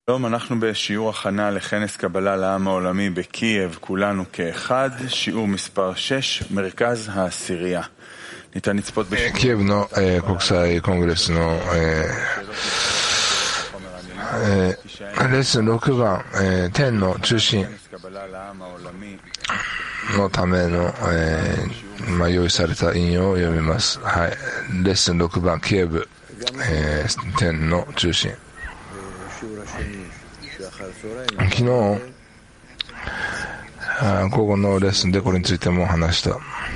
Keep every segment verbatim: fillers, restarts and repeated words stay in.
היום אנחנו בשיעור הכנה לכנס קבלה לעם העולמי בקייב, כולנו כאחד, שיעור מספר שש, מרכז העשירייה. ניתן לצפות בשיעור. キエフの、えー、国際コングレスの、えーえー、レッスンろくばん、えー、天の中心のための、えーまあ、用意された引用を読みます。はい、レッスンろくばん、キエフ、えー、天の中心。昨日午後のレッスンでこれについても話した。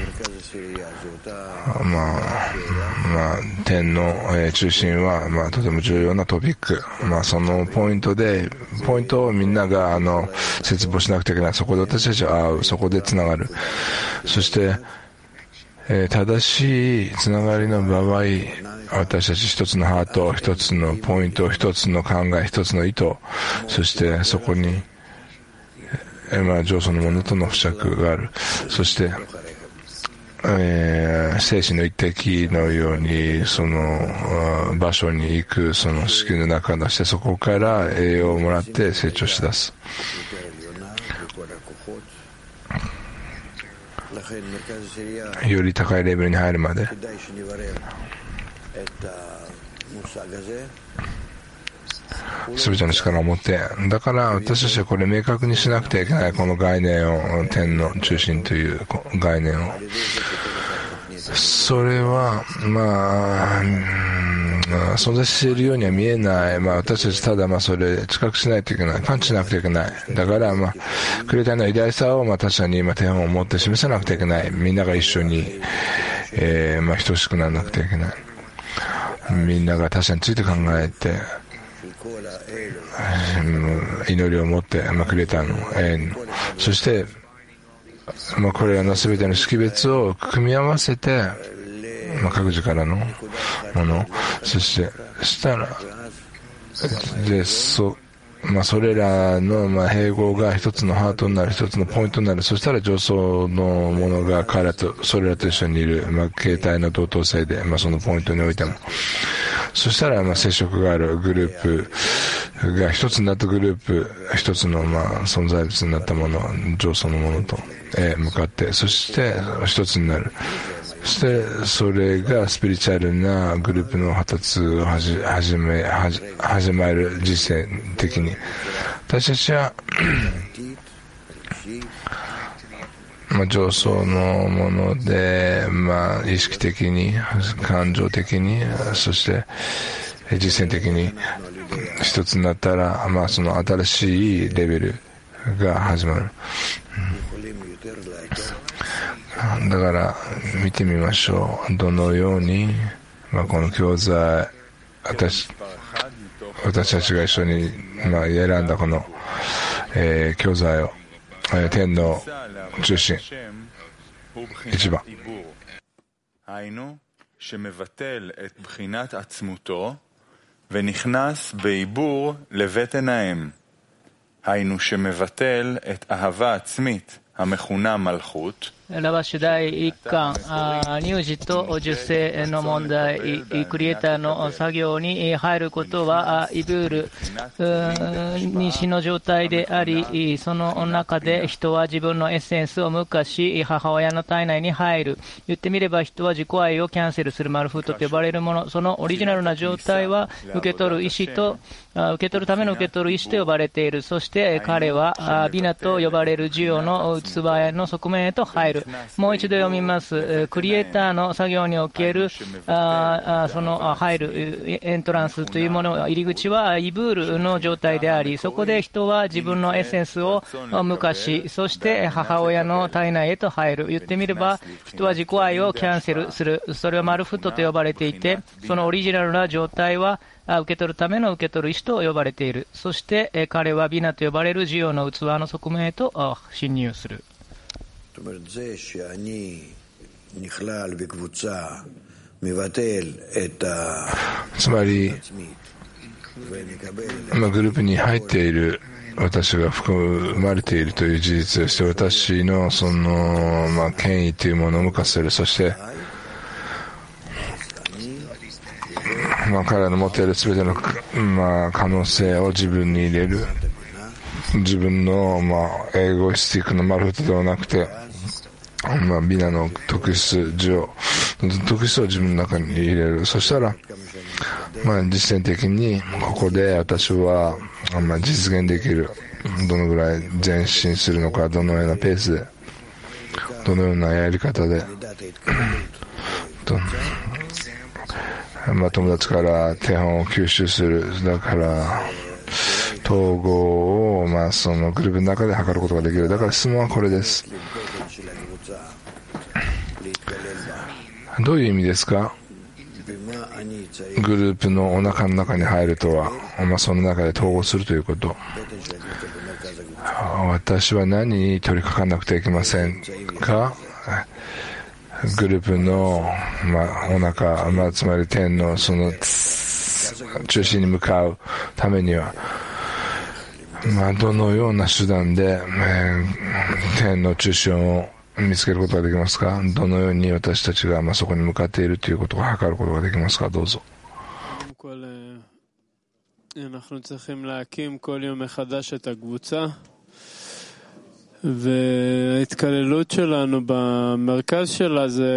まあ、まあ、天の、えー、中心は、まあ、とても重要なトピック。まあ、そのポイントで、ポイントをみんなが、あの、説明しなくてはいけない。そこで私たちは会う。そこでつながる。そして、えー、正しいつながりの場合、私たち一つのハート、一つのポイント、一つの考え、一つの意図、そしてそこに、えー、まあ、上層のものとの付着がある。そして、えー、精神の一滴のようにその場所に行く、その式の中出して、そこから栄養をもらって成長し出す。より高いレベルに入るまで、すべての力を持って、だから私たちはこれ明確にしなくてはいけない。この概念を、天の中心という概念を、それはまあ、存在しているようには見えない。まあ、私たちただまあそれ知覚しないといけない。感知しなくてはいけない。だからまあクリエイターの偉大さをまあ他者にまあ手本を持って示さなくてはいけない。みんなが一緒に、えー、まあ等しくならなくてはいけない。みんなが他者について考えて、祈りを持って、まあ、クリエイターの永遠の、そして、まあ、これらの全ての識別を組み合わせて、まあ、各自からのもの、そしてしたらでそまあ、それらのまあ併合が一つのハートになる、一つのポイントになる。そしたら上層のものが彼らとそれらと一緒にいる、まあ、形態の同等性で、まあ、そのポイントにおいても、そしたらまあ接触があるグループが一つになったグループ、一つのまあ存在物になったもの、上層のものと向かって、そして一つになる。そしてそれがスピリチュアルなグループの発達をはじ始めはじ始まる実践的に、私たちはまあ上層のもので、まあ意識的に、感情的に、そして実践的に一つになったら、まあその新しいレベルが始まる。だから見てみましょう。どのように、まあ、この教材、私私たちが一緒に、まあ、選んだこの、えー、教材を、えー、天の中心一番、 היינו שמבטל את בחינת עצמותו ונכנס בעיבור לבטן האם. היינו שמבטל את אהבה עצמית המכונה מלכות. ラバシュ第一巻、乳児と受精の問題、クリエイターの作業に入ることはイブール、妊娠の状態であり、その中で人は自分のエッセンスを無化し、母親の体内に入る。言ってみれば人は自己愛をキャンセルするマルフートと呼ばれるもの、そのオリジナルな状態は受け取る意思と、受け取るための受け取る意思と呼ばれている。そして彼はビナと呼ばれる授与の器の側面へと入る。もう一度読みます。クリエイターの作業におけるあその入るエントランスというもの、入り口はイブールの状態であり、そこで人は自分のエッセンスを無化し、そして母親の体内へと入る。言ってみれば人は自己愛をキャンセルする。それはマルフットと呼ばれていて、そのオリジナルな状態は受け取るための受け取る意思と呼ばれている。そして彼はビナと呼ばれる授与の器の側面へと侵入する。 つまり、まあ、グループに入っている私が含まれているという事実をして、私のその、まあ、権威というものを無化する。そしてまあ、彼らの持っている全ての、まあ、可能性を自分に入れる。自分の、まあ、エゴイスティックのマルフトではなくて、まあ、ビナの特質上、特質を自分の中に入れる。そしたら、まあ、実践的に、ここで私は、まあ、実現できる。どのぐらい前進するのか、どのようなペースで、どのようなやり方で、とまあ、友達から手本を吸収する。だから、統合を、まあ、そのグループの中で測ることができる。だから質問はこれです。どういう意味ですか？グループのお腹の中に入るとは、まあ、その中で統合するということ。私は何に取り掛かんなくてはいけませんか？グループの、まあ、お腹、まあ、つまり天のその中心に向かうためには、まあ、どのような手段で、えー、天の中心を見つけることができますか？どのように私たちが、まあ、そこに向かっているということを測ることができますか？どうぞ。 אנחנו צריכים להקים כל יום מחדש את הקבוצה וההתכללות שלנו במרכז שלה זה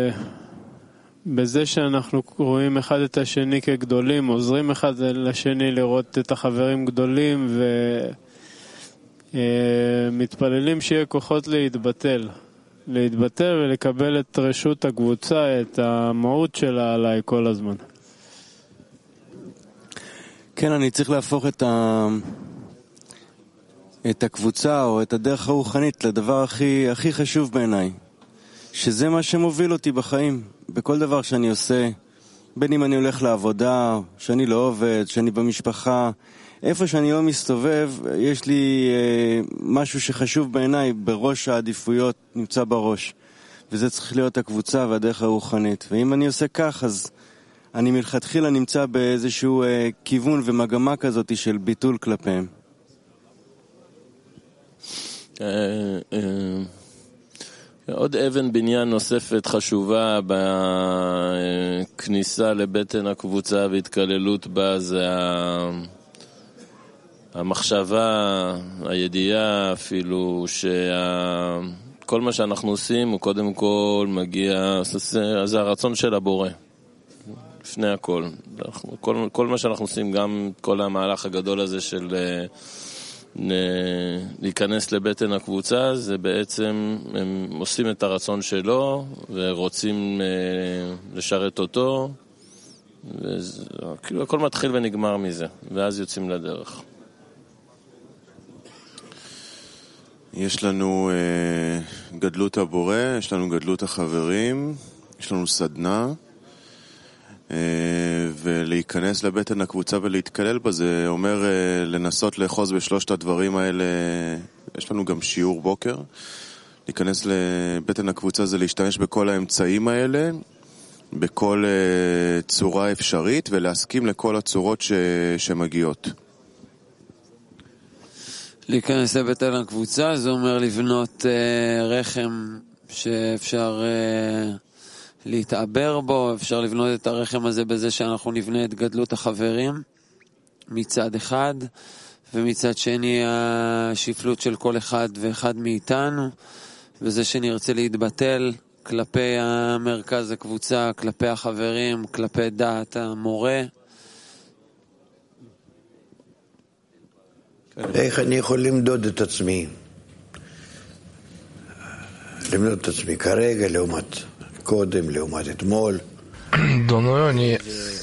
בזה שאנחנו רואים אחד את השני כגדולים, עוזרים אחד לשני לראות את החברים גדולים ומתפללים שיהיה כוחות להתבטל להתבטל ולקבל את רשות הקבוצה, את המהות שלה עליי כל הזמן. כן, אני צריך להפוך את ה... את הקבוצה או את הדרך הרוחנית לדבר הכי, הכי חשוב בעיניי. שזה מה שמוביל אותי בחיים. בכל דבר שאני עושה, בין אם אני הולך לעבודה, שאני לא עובד, שאני במשפחה, איפה שאני לא מסתובב, יש לי אה, משהו שחשוב בעיניי, בראש העדיפויות נמצא בראש. וזה צריך להיות הקבוצה והדרך הרוחנית. ואם אני עושה כך, אז אני מלכתחילה נמצא באיזשהו אה, כיוון ומגמה כזאת של ביטול כלפיהם. עוד אבן בניין נוספת חשובה בכניסה לבטן הקבוצה והתכללות בה זה המחשבה, הידיעה אפילו שכל מה שאנחנו עושים הוא קודם כל מגיע, זה הרצון של הבורא לפני הכל. כל, כל מה שאנחנו עושים, גם כל המהלך הגדול הזה של להיכנס לבטן הקבוצה, זה בעצם הם עושים את הרצון שלו ורוצים לשרת אותו, וכאילו הכל מתחיל ונגמר מזה, ואז יוצאים לדרך. יש לנו uh, גדלות הבורא, יש לנו גדלות החברים, יש לנו סדנה, uh, ולהיכנס לבטן הקבוצה ולהתקלל בה, זה אומר uh, לנסות לאחוז בשלושת הדברים האלה. יש לנו גם שיעור בוקר. להיכנס לבטן הקבוצה זה להשתמש בכל האמצעים האלה, בכל uh, צורה אפשרית, ולהסכים לכל הצורות ש... שמגיעות. להיכנס לבטן הקבוצה זה אומר לבנות uh, רחם שאפשר uh, להתעבר בו, אפשר לבנות את הרחם הזה בזה שאנחנו נבנה את גדלות החברים מצד אחד, ומצד שני השפלות של כל אחד ואחד מאיתנו, וזה שנרצה להתבטל כלפי המרכז הקבוצה, כלפי החברים, כלפי דעת המורה. איך אני יכול למדוד את עצמי? למדוד את עצמי כרגע לעומת קודם, לעומת אתמול. どのように、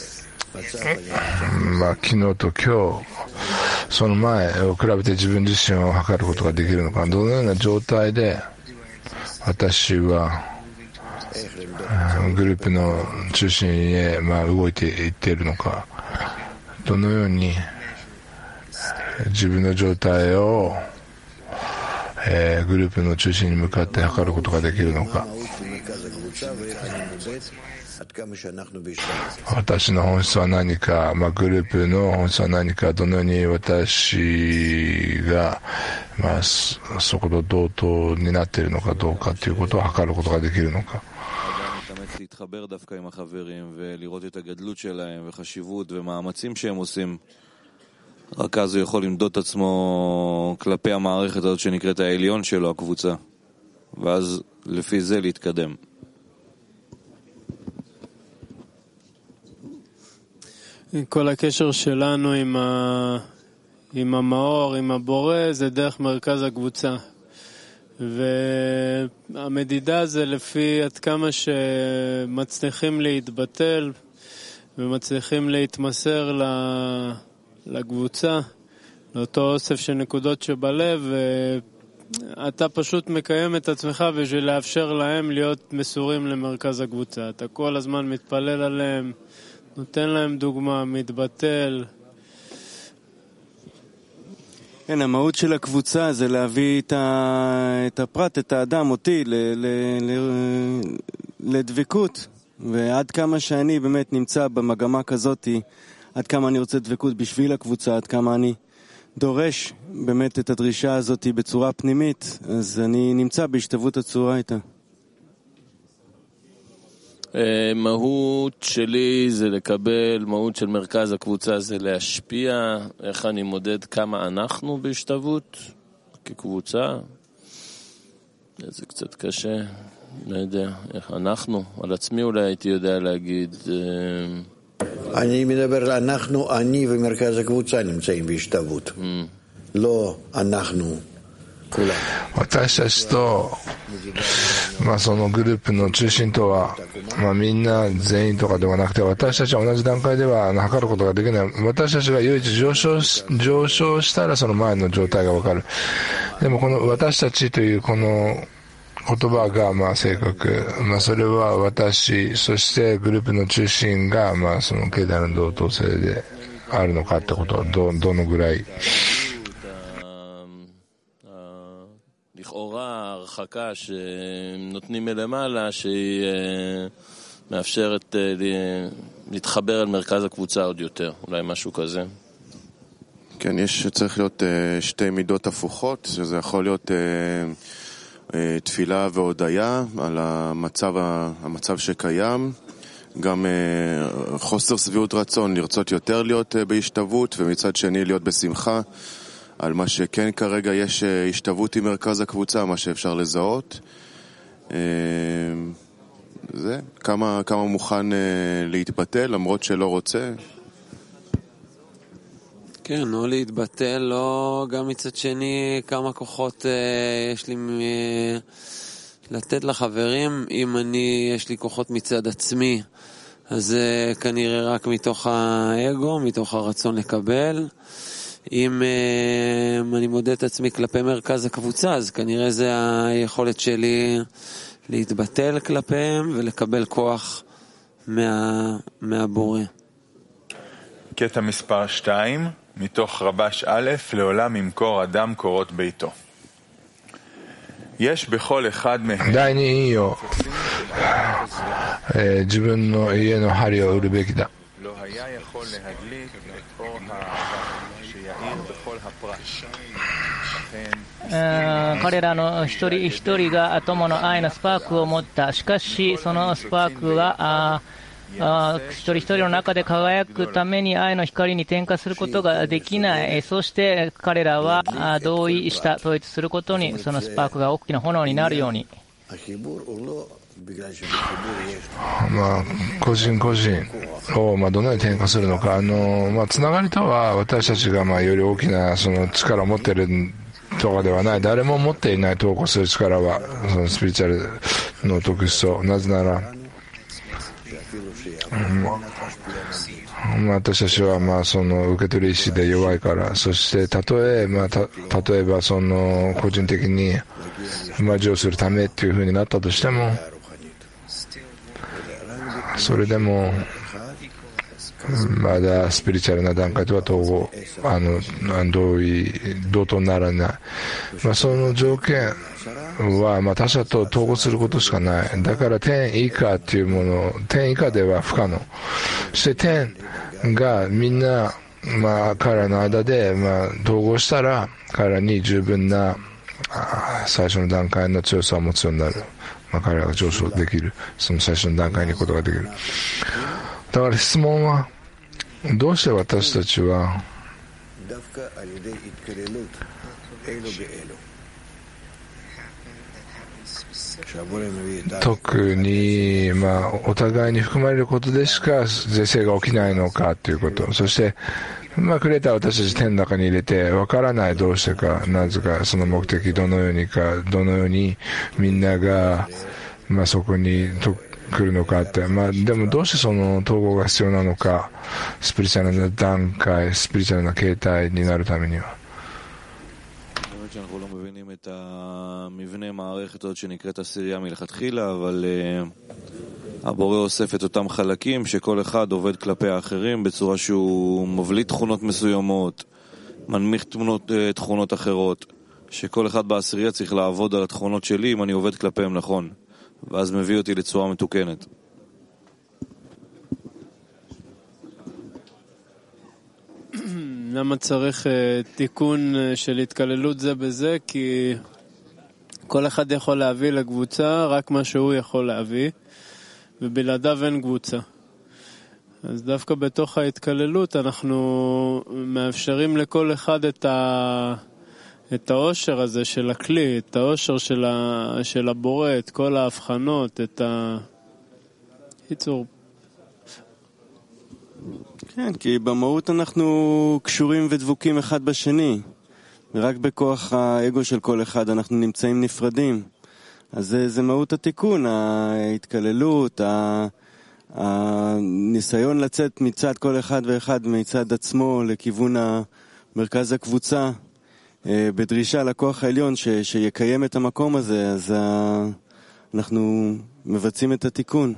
まあ、昨日と今日、その前を比べて自分自身を測ることができるのか、どのような状態で私はグループの中心へ、まあ、動いていっているのか、どのように自分の状態を、えー、グループの中心に向かって測ることができるのか、私の本質は何か、まあ、グループの本質は何か、どのように私が、まあ、そこと同等になっているのかどうかということを測ることができるのか。 להתחבר דווקא עם החברים ולראות את הגדלות שלהם וחשיבות ומאמצים שהם עושים. רק אז הוא יכול למדוד את עצמו כלפי המערכת הזאת שנקראת העליון שלו, הקבוצה. ואז לפי זה להתקדם. כל הקשר שלנו עם, ה... עם המאור, עם הבורא, זה דרך מרכז הקבוצה. והמדידה זה לפי עד כמה שמצליחים להתבטל ומצליחים להתמסר לקבוצה, לאותו אוסף של נקודות שבלב, ואתה פשוט מקיים את עצמך בשביל לאפשר להם להיות מסורים למרכז הקבוצה. אתה כל הזמן מתפלל עליהם, נותן להם דוגמה, מתבטל. כן, המהות של הקבוצה זה להביא את, ה... את הפרט, את האדם, אותי, ל... ל... ל... לדבקות. ועד כמה שאני באמת נמצא במגמה כזאת, עד כמה אני רוצה דבקות בשביל הקבוצה, עד כמה אני דורש באמת את הדרישה הזאת בצורה פנימית, אז אני נמצא בהשתוות הצורה איתה. מהות שלי זה לקבל, מהות של מרכז הקבוצה זה להשפיע, איך אני מודד כמה אנחנו בהשתוות כקבוצה. זה קצת קשה, לא יודע, איך אנחנו, על עצמי אולי הייתי יודע להגיד. אני מדבר, אנחנו, אני ומרכז הקבוצה נמצאים בהשתוות. לא אנחנו, כולם. 私たちと、まあそのグループの中心とは、まあみんな全員とかではなくて、私たちは同じ段階では測ることができない。私たちが唯一上昇し、上昇したらその前の状態がわかる。でもこの私たちというこの言葉がまあ正確。まあそれは私、そしてグループの中心がまあその経済の同等性であるのかってことをど、どのぐらい。 לכאורה הרחקה שנותנים מלמעלה שהיא מאפשרת להתחבר אל מרכז הקבוצה עוד יותר, אולי משהו כזה. כן, יש צריך להיות שתי מידות הפוכות, שזה יכול להיות תפילה והודיה על המצב, המצב שקיים, גם חוסר סביעות רצון לרצות יותר להיות בהשתוות ומצד שני להיות בשמחה על מה שכן כרגע יש השתוות עם מרכז הקבוצה, מה שאפשר לזהות. זה, כמה, כמה מוכן להתבטל למרות שלא רוצה. כן, או להתבטל, לא גם מצד שני כמה כוחות יש לי לתת לחברים. אם אני, יש לי כוחות מצד עצמי, אז זה כנראה רק מתוך האגו, מתוך הרצון לקבל. אם uh, אני מודד את עצמי כלפי מרכז הקבוצה, אז כנראה זה היכולת שלי להתבטל כלפיהם ולקבל כוח מה, מהבורא. קטע מספר שתיים, מתוך רבש א', לעולם ימכור אדם קורות ביתו. יש בכל אחד מהם 第二引用、えー、自分の家の針を売るべきだ。 לא היה יכול להדליק את אור האהבה שיעיר בכל הפרט. 彼らの一人一人が友の愛のスパークを持った。しかしそのスパークはああ一人一人の中で輝くために愛の光に転化することができない。そして彼らは同意した統一することに、そのスパークが大きな炎になるように。 まあ、個人個人を、まあ、どのように転化するのか、あの、まあ、つながりとは私たちが、まあ、より大きなその力を持っているとかではない。誰も持っていない投稿する力は、そのスピリチュアルの特殊そう。なぜなら、うん、私たちは、まあ、その受け取り意志で弱いから、そしてたとえ、まあ、た例えばその個人的に魔女をするためっていう風になったとしても、それでもまだスピリチュアルな段階とは統合、あの同意同等にならない、まあ、その条件は、まあ、他者と統合することしかない。だから天以下っていうもの、天以下では不可能。そして天がみんな、まあ、彼らの間で、まあ、統合したら彼らに十分な最初の段階の強さを持つようになる。 まあ、彼らが上昇できる、その最初の段階に行くことができる。だから質問は、どうして私たちは特に、まあ、お互いに含まれることでしか是正が起きないのかということ、そして、まあ、クレーターは私たち天の中に入れてわからない、どうしてか、なぜか、その目的どのようにか、どのようにみんなが、まあ、そこにと来るのかって、まあ、でもどうしてその統合が必要なのか、スピリチュアルな段階、スピリチュアルな形態になるためには。 שאנחנו לא מבינים את המבנה המערכת הזאת שנקראת עשירייה מלכתחילה, אבל uh, הבורא אוסף את אותם חלקים שכל אחד עובד כלפי האחרים בצורה שהוא מבליט תכונות מסוימות, מנמיך תמונות, uh, תכונות אחרות, שכל אחד בעשירייה צריך לעבוד על התכונות שלי אם אני עובד כלפיהם נכון, ואז מביא אותי לצורה מתוקנת. למה צריך תיקון של התקללות זה בזה? כי כל אחד יכול להביא לקבוצה רק מה שהוא יכול להביא, ובלעדיו אין קבוצה. אז דווקא בתוך ההתקללות אנחנו מאפשרים לכל אחד את ה... את האושר הזה של הכלי, את האושר של, ה... של הבורא, את כל ההבחנות, את ה... ייצור. כן, כי במהות אנחנו קשורים ודבוקים אחד בשני, ורק בכוח האגו של כל אחד אנחנו נמצאים נפרדים. אז זה, זה מהות התיקון, ההתקללות, הניסיון לצאת מצד כל אחד ואחד מצד עצמו לכיוון מרכז הקבוצה, בדרישה לכוח העליון ש, שיקיים את המקום הזה, אז אנחנו מבצעים את התיקון.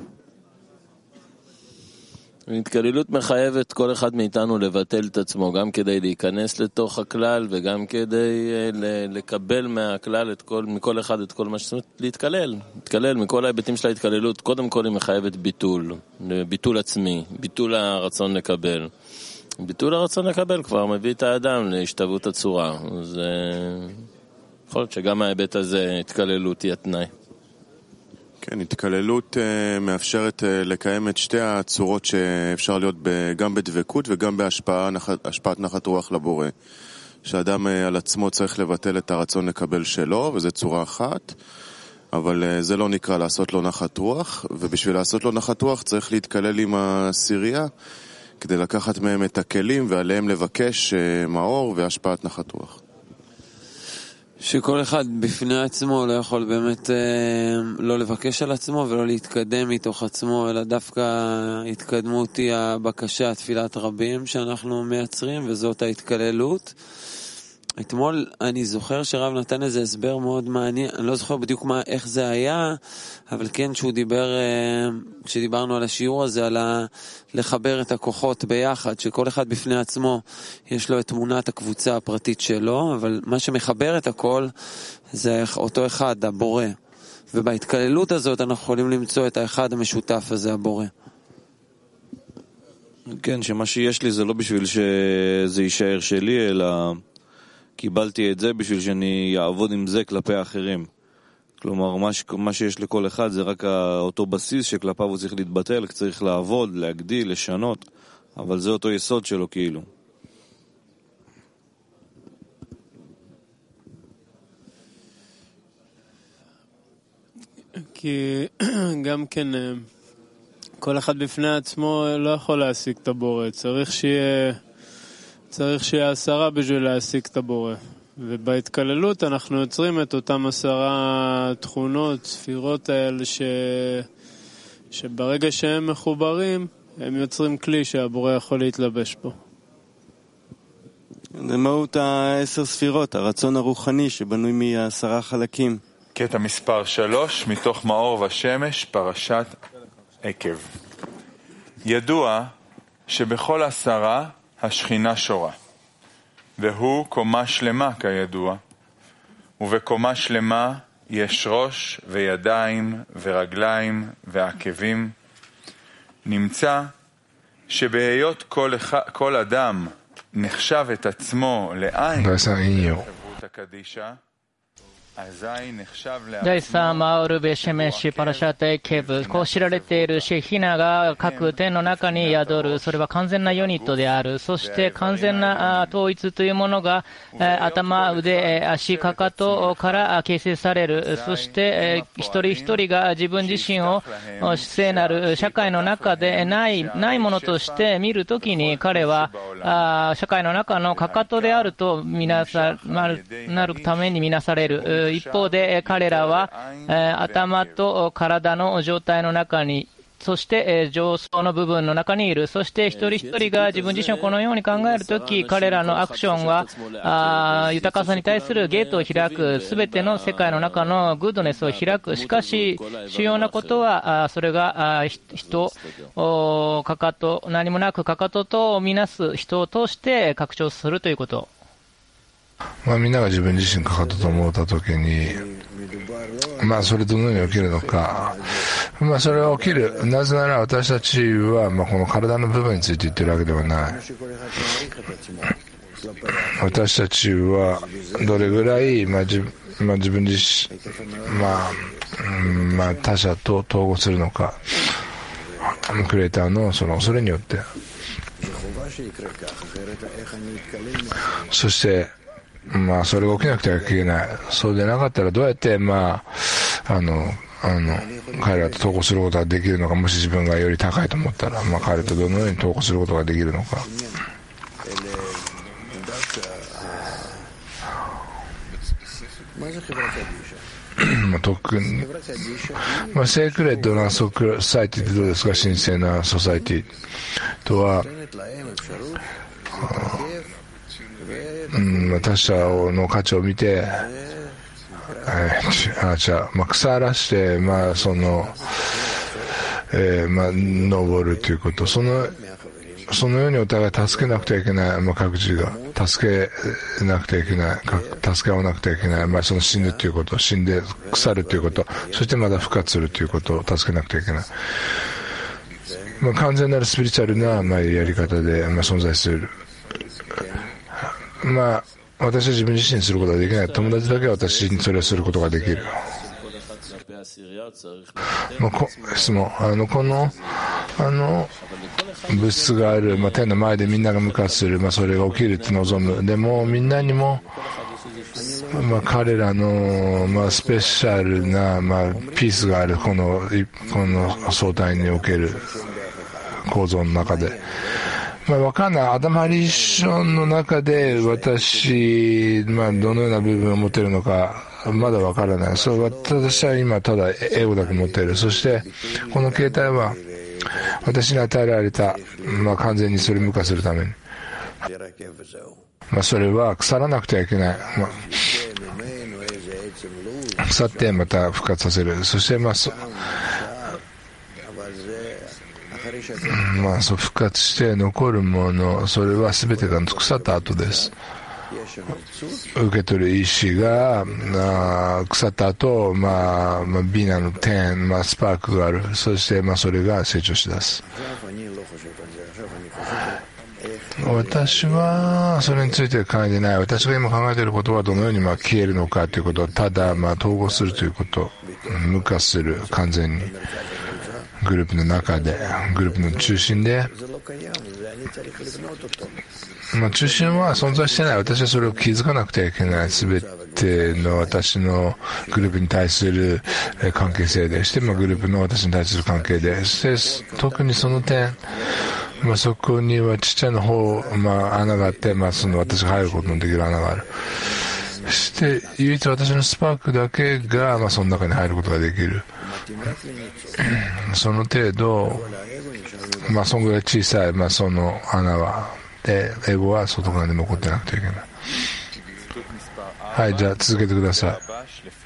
התקללות מחייבת כל אחד מאיתנו לבטל את עצמו, גם כדי להיכנס לתוך הכלל וגם כדי לקבל מהכלל את כל, מכל אחד את כל מה שצריך להתקלל. להתקלל מכל ההיבטים של ההתקללות, קודם כל היא מחייבת ביטול, ביטול עצמי, ביטול הרצון לקבל. ביטול הרצון לקבל כבר מביא את האדם להשתוות הצורה. אז יכול להיות שגם ההיבט הזה התקללות היא התנאי. כן, התקללות uh, מאפשרת uh, לקיים את שתי הצורות שאפשר להיות ב, גם בדבקות וגם בהשפעה, נחת, השפעת נחת רוח לבורא. שאדם uh, על עצמו צריך לבטל את הרצון לקבל שלו, וזו צורה אחת, אבל uh, זה לא נקרא לעשות לו נחת רוח, ובשביל לעשות לו נחת רוח צריך להתקלל עם הסירייה, כדי לקחת מהם את הכלים ועליהם לבקש uh, מאור והשפעת נחת רוח. שכל אחד בפני עצמו לא יכול באמת אה, לא לבקש על עצמו ולא להתקדם מתוך עצמו, אלא דווקא התקדמות היא הבקשה, התפילת רבים שאנחנו מייצרים, וזאת ההתקללות. אתמול אני זוכר שרב נתן איזה הסבר מאוד מעניין, אני לא זוכר בדיוק מה, איך זה היה, אבל כן שהוא דיבר, כשדיברנו על השיעור הזה, על ה, לחבר את הכוחות ביחד, שכל אחד בפני עצמו יש לו את תמונת הקבוצה הפרטית שלו, אבל מה שמחבר את הכל זה אותו אחד, הבורא. ובהתקללות הזאת אנחנו יכולים למצוא את האחד המשותף הזה, הבורא. כן, שמה שיש לי זה לא בשביל שזה יישאר שלי, אלא קיבלתי את זה בשביל שאני אעבוד עם זה כלפי האחרים. כלומר, מה, ש... מה שיש לכל אחד זה רק אותו בסיס שכלפיו הוא צריך להתבטל, צריך לעבוד, להגדיל, לשנות, אבל זה אותו יסוד שלו כאילו. כי גם כן כל אחד בפני עצמו לא יכול להשיג את הבורא, צריך שיהיה צריך שיהיה עשרה בשביל להשיג את הבורא. ובהתקללות אנחנו יוצרים את אותם עשרה תכונות, ספירות האלה ש... שברגע שהם מחוברים, הם יוצרים כלי שהבורא יכול להתלבש בו. זה מהות העשר ספירות, הרצון הרוחני שבנוי מעשרה חלקים. קטע מספר שלוש, מתוך מאור ושמש, פרשת עקב. ידוע שבכל עשרה השכינה שורה, והוא קומה שלמה כידוע, ובקומה שלמה יש ראש וידיים ורגליים ועקבים. נמצא שבהיות כל, אחד, כל אדם נחשב את עצמו לעין חברות הקדישה, 第三マウルベシェメシパラシャテケブ、こう知られているシェヒナが各天の中に宿る、それは完全なユニットである。そして完全な統一というものが頭、腕、足、かかとから形成される。そして一人一人が自分自身を聖なる社会の中でないないものとして見るときに、彼は社会の中のかかとであるとみなさなるために見なされる。一方で彼らは頭と体の状態の中に、そして上層の部分の中にいる。そして一人一人が自分自身をこのように考えるとき、彼らのアクションはあ豊かさに対するゲートを開く、すべての世界の中のグッドネスを開く。しかし主要なことはそれが人をかかと、何もなくかかととみなす人を通して拡張するということ。 まあ、みんなが自分自身かかったと思ったときに、まあ、それどのように起きるのか、まあ、それは起きる。なぜなら私たちは、まあ、この体の部分について言ってるわけではない。私たちはどれぐらい、まあ自まあ、自分自身、まあうんまあ、他者と統合するのか、クリエイターのそのそれによって、そしてまあそれが起きなくてはいけない。そうでなかったらどうやってまああのあの彼らと統合することができるのか。もし自分がより高いと思ったら、まあ彼とどのように統合することができるのか。まあ、特に、まあ、セークレットなソサイティってどうですか。神聖なソサイティとは、うんまあ、他者の価値を見て、えー、あじゃあ、まあ、腐らして、まあそのえー、まあ登るということ。そのそのようにお互い助けなくてはいけない、まあ、各自が助けなくてはいけない、助け合わなくてはいけない、まあ、その死ぬということ、死んで腐るということ、そしてまた復活するということを助けなくてはいけない、まあ、完全なるスピリチュアルな、まあ、やり方で、まあ、存在する。まあ私は自分自身にすることができない。友達だけは私にそれをすることができる。まあ、こ質問あのこのあの物質がある、まあ、天の前でみんなが向かする、まあ、それが起きるって望む。でもみんなにも、まあ、彼らの、まあ、スペシャルな、まあ、ピースがある。このこの相対における構造の中で、まあ、わかんない。アダム・ハリションの中で私、まあ、どのような部分を持っているのかまだわからない。そう、私は今ただエゴだけ持っている。そしてこの形態は私に与えられた、まあ、完全にそれを無化するために、まあ、それは腐らなくてはいけない、まあ、腐ってまた復活させる。そしてまあそまあ、そう復活して残るもの、それは全てが腐った後です。受け取る意志が腐った後、まあ、まあ、ビナの点、まあ、スパークがある。そしてまあそれが成長しだす。私はそれについて考えてない。私が今考えていることはどのようにまあ消えるのかということ、ただまあ統合するということ、無化する、完全にグループの中で、グループの中心で、まあ、中心は存在してない。私はそれを気づかなくてはいけない。すべての私のグループに対する関係性でして、まあ、グループの私に対する関係でして、特にその点、まあ、そこにはちっちゃな方、まあ、穴があって、まあ、その私が入ることのできる穴がある。そして唯一私のスパークだけが、まあ、その中に入ることができる。その程度、まあ、そのぐらい小さい、まあ、その穴はで、エゴは外側に残ってなくてはいけない。はい、じゃあ続けてください。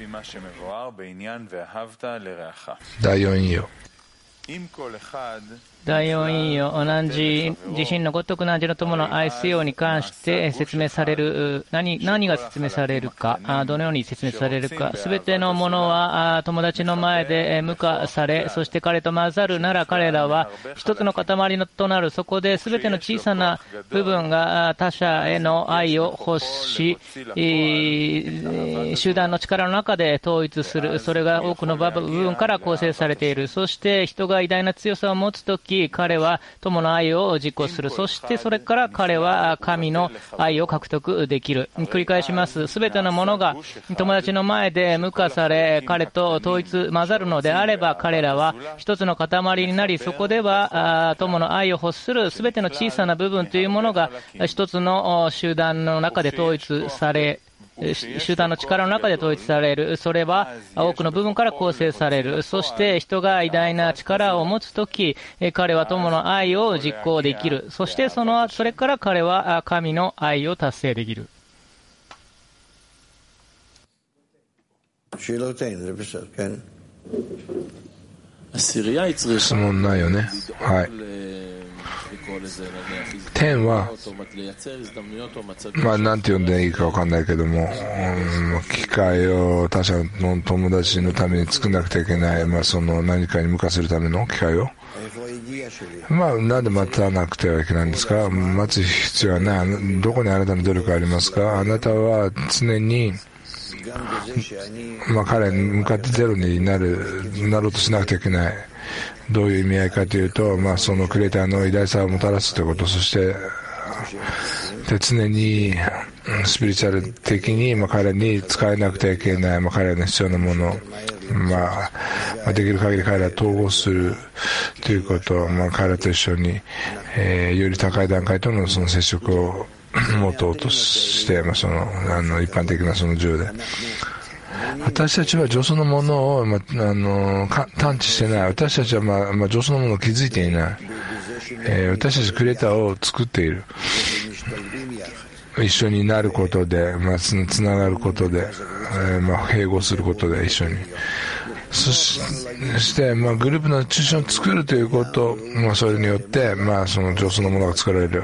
だいよん引用。 だいよん引用、汝自身のごとく汝の友の愛すように関して説明される、何、何が説明されるか、どのように説明されるか、すべてのものは友達の前で無化され、そして彼と混ざるなら彼らは一つの塊となる。そこで全ての小さな部分が他者への愛を欲し、集団の力の中で統一する。それが多くの部分から構成されている。そして人が偉大な強さを持つとき、彼は友の愛を実行する。そしてそれから彼は神の愛を獲得できる。繰り返します。すべてのものが友達の前で無化され、彼と統一混ざるのであれば、彼らは一つの塊になり、そこでは友の愛を欲するすべての小さな部分というものが一つの集団の中で統一され、集団の力の中で統一される。それは多くの部分から構成される。そして人が偉大な力を持つとき、彼は友の愛を実行できる。そしてそのそれから彼は神の愛を達成できる。 質問ないよね。はい。天は、まあなんて呼んでいいか分かんないけども、うん、機会を他者の友達のために作らなくてはいけない、まあその何かに向かせるための機会を、まあなんで待たなくてはいけないんですか。待つ必要はない。どこにあなたの努力がありますか。あなたは常にまあ彼に向かってゼロになるなろうとしなくてはいけない。どういう意味合いかというと、まあ、そのクリエイターの偉大さをもたらすということ、そしてで常にスピリチュアル的に、まあ、彼に使えなくてはいけない、まあ、彼らの必要なもの、まあ、まあできる限り彼らを統合するということ、まあ、彼らと一緒に、えー、より高い段階とのその接触を持とうとして、まあ、そのあの一般的なその銃で。私たちは上層のものを、まあ、あの探知してない。私たちは、まあまあ、上層のものを気づいていない、えー、私たちクリエイターを作っている。一緒になることで、まあ、つながることで、えーまあ、併合することで一緒に、そして、まあ、グループの中心を作るということ、まあ、それによって、まあ、その上層のものが作られる。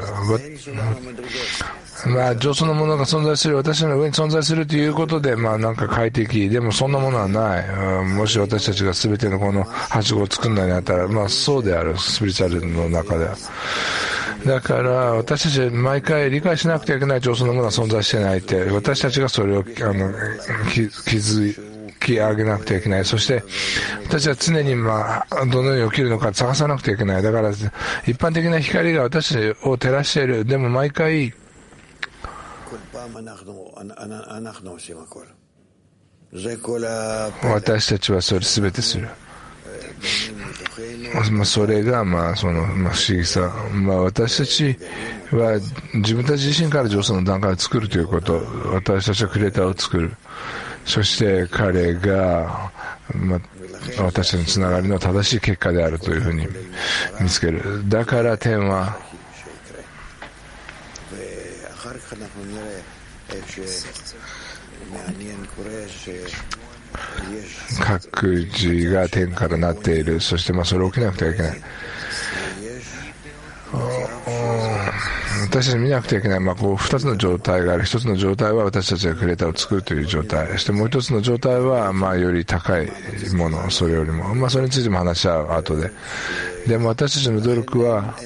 まあ、上層のものが存在する、私の上に存在するということで、まあ、なんか快適。でも、そんなものはない。もし私たちが全てのこのはしごを作るのになったら、まあ、そうである。スピリチュアルの中では。だから、私たちは毎回理解しなくてはいけない上層のものは存在してないって、私たちがそれを、あの、気づいき上げなくてはいけない。そして私は常に、まあ、どのように起きるのか探さなくてはいけない。だから一般的な光が私たちを照らしている。でも毎回私たちはそれ全てする。まあ、それが、まあそのまあ、不思議さ、まあ、私たちは自分たち自身から上層の段階を作るということ。私たちはクリエイターを作る。そして彼が、まあ、私たちのつながりの正しい結果であるというふうに見つける。だから天は各自が天からなっている。そしてまあそれ起きなくてはいけない。私たち見なくてはいけない、まあ、こうふたつの状態がある。ひとつの状態は私たちがクリエイターを作るという状態。そしてもうひとつの状態は、まあ、より高いもの、それよりも、まあ、それについても話し合う後で。でも私たちの努力は、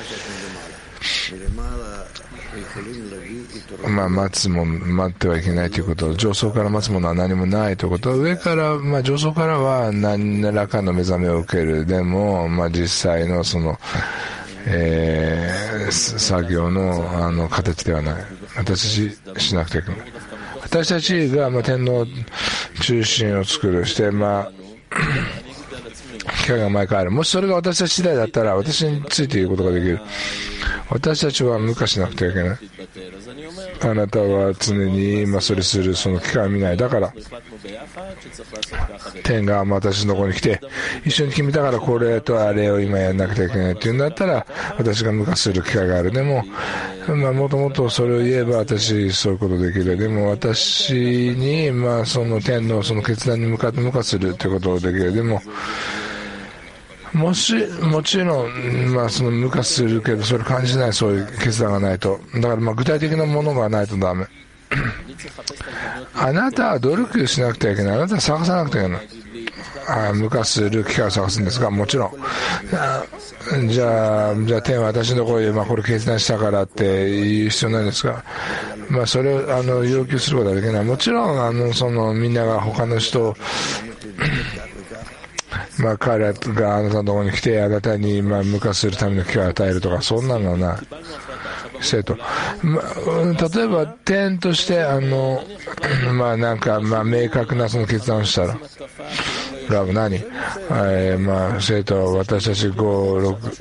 まあ、待つもの、待ってはいけないということ。上層から待つものは何もないということ。上から、まあ、上層からは何らかの目覚めを受ける。でも、まあ、実際のその、えー、作業のあの形ではない。私たちしなくてはいけない。私たちが、まあ、天の中心を作る。して、まあ、機会が毎回ある。もしそれが私たち次第だったら、私についていることができる。私たちは無化しなくてはいけない。あなたは常に、まあ、それするその機会を見ない。だから天が私のところに来て一緒に決めたからこれとあれを今やらなくてはいけないっていうんだったら私が無化する機会がある。でもまあもともとそれを言えば私そういうことできる。でも私にまあその天のその決断に向かって無化するということができる。でももしもちろん、まあ、その無化するけどそれ感じないそういう決断がないとだからまあ具体的なものがないとダメあなたは努力しなくてはいけないあなたは探さなくてはいけないあ無化する機会を探すんですがもちろんじゃあじゃあ天は私のところで、まあ、これ決断したからって言う必要ないんですが、まあ、それをあの要求することはできないもちろんあのそのみんなが他の人まあ彼らがあなたのところに来てあなたにまあ無化するための機会を与えるとかそんなのはない生徒、まあ、例えば点としてあのまあなんかまあ明確なその決断をしたらラブ何、えー、まあ生徒私たちご、ろく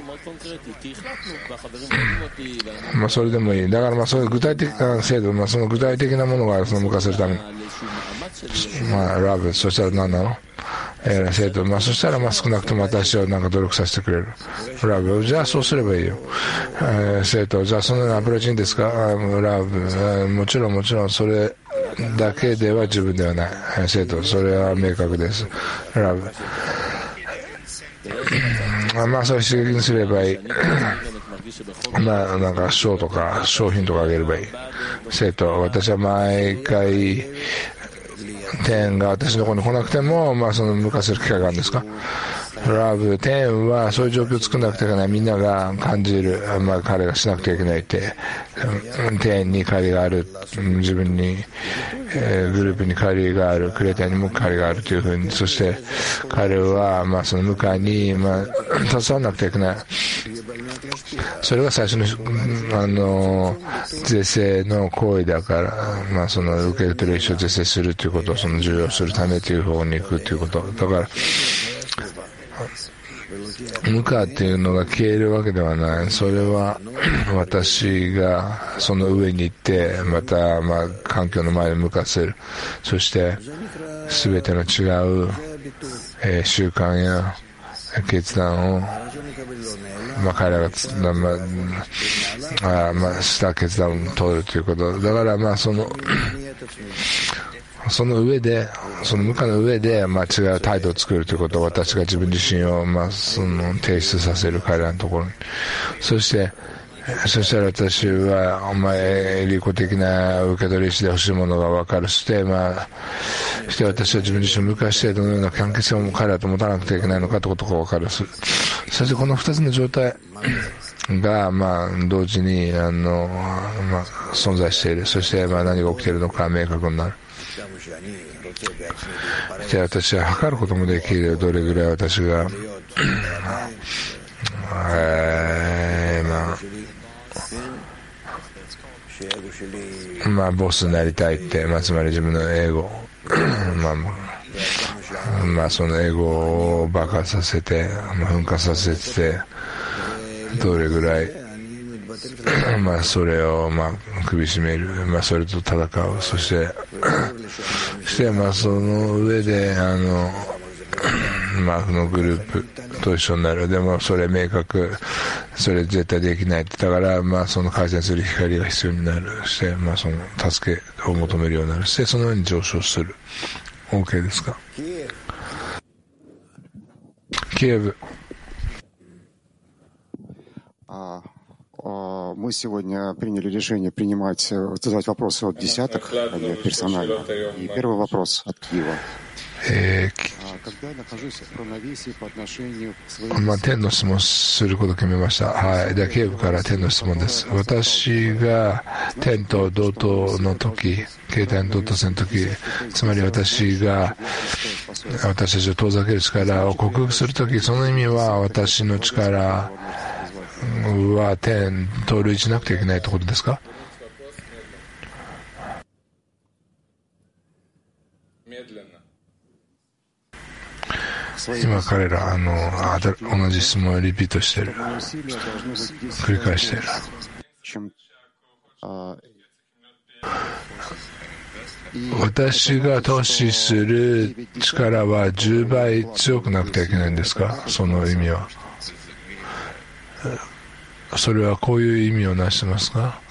まあそれでもいいだからまあそういう具体的な制度、まあ、その具体的なものがその無化するためにまあラブそしたら何なのえー、生徒、まあ、そしたらまあ少なくとも私をなんか努力させてくれるラブじゃあそうすればいいよ、えー、生徒じゃあそのようなアプローチいいんですかラブもちろんもちろんそれだけでは十分ではない、えー、生徒それは明確ですラブまあそういう刺激にすればいいまあなんか賞とか商品とかあげればいい生徒私は毎回天が私のところに来なくても、まあ、その向かせる機会があるんですかラブ天はそういう状況を作らなくてはいけないみんなが感じる、まあ、彼がしなくてはいけないって天に借りがある自分に、えー、グループに借りがあるクレーターにも借りがあるというふうにそして彼は、まあ、その向かいに、まあ、携わらなくてはいけないそれが最初の、あの是正の行為だから、まあ、その受け取る人を是正するということをその重要するためという方に行くということだから無化っていうのが消えるわけではないそれは私がその上に行ってまたまあ環境の前で無化するそして全ての違う、えー、習慣や決断をまあ、彼らが、まあ、あまあ、した決断を取るということだからまあそのその上でその無化の上で、まあ、違う態度を作るということを私が自分自身を、まあ、その提出させる彼らのところにそしてそしたら私はお前利己的な受け取りしてほしいものが分かるして、まあ、して私は自分自身を無化してどのような関係性を彼らと持たなくてはいけないのかということが分かるそしてこのふたつの状態が、まあ、同時にあの、まあ、存在しているそして、まあ、何が起きているのか明確になるで私は測ることもできるどれぐらい私がえー、まあまあボスになりたいって、まあ、つまり自分のエゴまあまあそのエゴを爆発させて、まあ、噴火させてどれぐらいまあそれをまあ首絞める、まあ、それと戦うそしてそしてまあその上であのまあこのグループと一緒になるでもそれ明確それ絶対できないだからまあその改善する光が必要になるしてまあその助けを求めるようになるしてそのように上昇する OK ですかキエフ Мы сегодня приняли решение принимать, задавать вопросы от десяток персонально. И первый вопрос от Киева. えーまあ、天の質問することを決めました。はい。では、キエフから天の質問です。私が天と同等の時、形態の同等性の時、つまり私が私たちを遠ざける力を克服する時、その意味は私の力は天と類しなくてはいけないということですか？今彼らあの同じ質問をリピートしている繰り返している私が投資する力はじゅうばい強くなくてはいけないんですか？その意味はそれはこういう意味をなしてますか？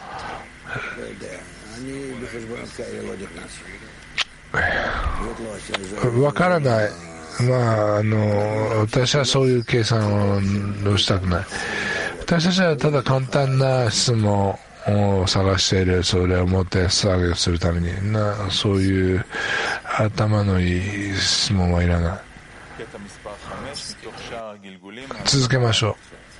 わからないまあ、あの、私はそういう計算をしたくない。私たちはただ簡単な質問を探している。それを持って作業するためにな、そういう頭のいい質問はいらない。続けましょう。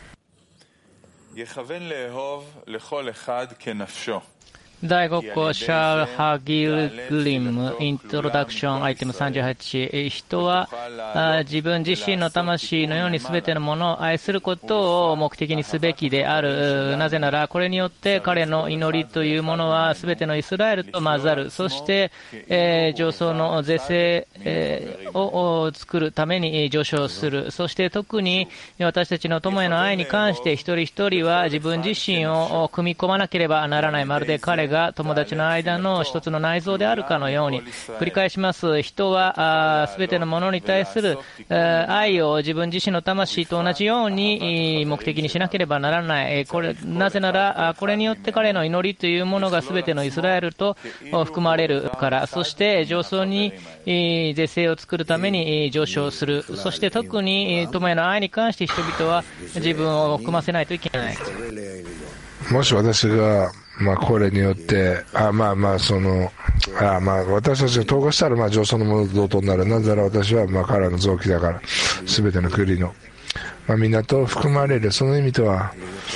だいご項シャール・ハギルグリムイントロダクションアイテムさんじゅうはち、人は自分自身の魂のように全てのものを愛することを目的にすべきである。なぜならこれによって彼の祈りというものは全てのイスラエルと混ざる。そして、えー、上層の是正、えー、を作るために上昇する。そして特に私たちの友への愛に関して一人一人は自分自身を組み込まなければならない。まるで彼が友達の間の一つの内臓であるかのように。繰り返します。人はすべてのものに対する愛を自分自身の魂と同じように目的にしなければならない。これなぜならこれによって彼の祈りというものがすべてのイスラエルと含まれるから。そして上層に是正を作るために上昇する。そして特に友への愛に関して人々は自分を組ませないといけない。 もし私がまあこれによってあまあまあそのあまあ私たちが統合したらまあ上層のものと同等になる。なぜなら私はまあ彼らの臓器だから、すべての国のまあみんなと含まれる。その意味とは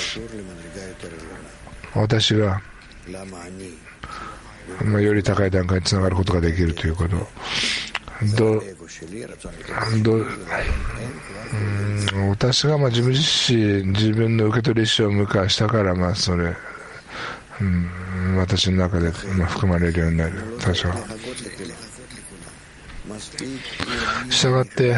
私がまあより高い段階につながることができるということ。どどうん私がまあ自分自身自分の受け取り意思を無化したからまあそれうん、私の中で、まあ、含まれるようになる。多少したがって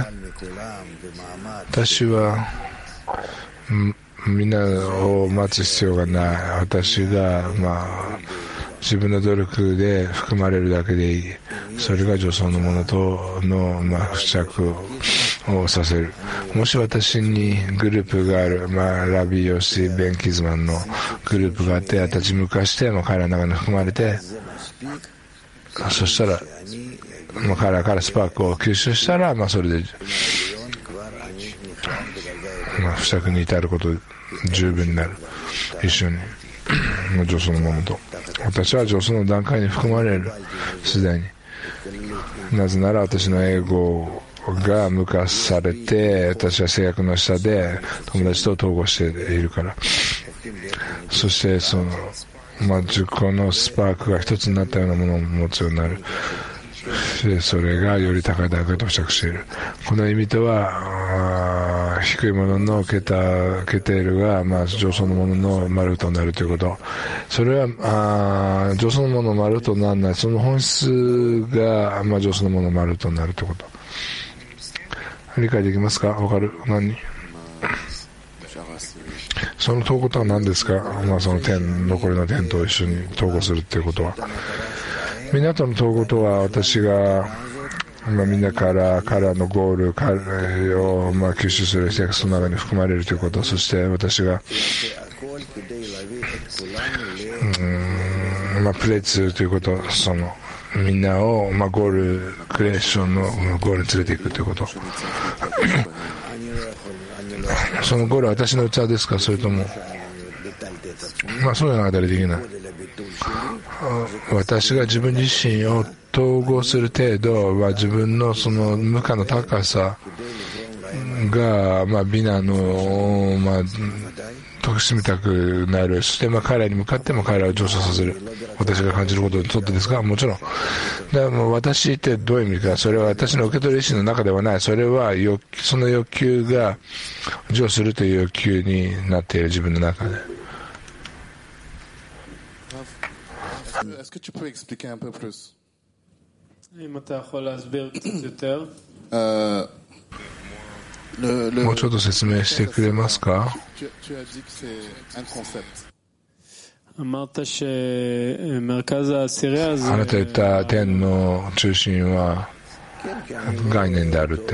私はみんなを待つ必要がない。私が、まあ、自分の努力で含まれるだけでいい。それが女装のものとの、まあ、付着をさせる。もし私にグループがある、まあ、ラビヨシ・ベン・キズマンのグループがあって、私向かして、まあ、彼らの中に含まれて、そしたら、まあ、彼らからスパークを吸収したら、まあ、それで、まあ、付着に至ること十分になる。一緒に女装のものと私は女装の段階に含まれる。すでになぜなら私の英語が無化されて、私は制約の下で友達と統合しているから。そしてその、まあ、熟考のスパークが一つになったようなものを持つようになる。でそれがより高い段階と付着している。この意味とは低いもののケタケテールが、まあ、上層のもののマルトになるということ。それはあ上層のもののマルトにならない。その本質が、まあ、上層のもののマルトになるということ。理解できますか？わかる？何？その統合とは何ですか？まあ、その点残りの点と一緒に統合するということは、みんなとの統合とは私が、まあ、みんなから彼らのゴール彼を、まあ、吸収するセックスの中に含まれるということ。そして私がうーん、まあ、プレイするということ。そのみんなを、まあ、ゴールクリエーションのゴールに連れていくということそのゴールは私の器ですか？それとも、まあ、そういうのは誰できない。私が自分自身を統合する程度は自分のその無価の高さが、まあ、美なの、まあ、得しみたくなる。そしてまあ彼らに向かっても彼らを上昇させる。私が感じることにとってですが、もちろんだからもう私ってどういう意味か。それは私の受け取り意思の中ではない。それは欲その欲求が上するという欲求になっている。自分の中で。 Est-ce que tu peux expliquer un peu plus? אם אתה יכול להסביר קצת יותר? もうちょっと説明してくれますか？ אמרת שמרכז העשירייה זה... あなた言った点の中心は概念であるって。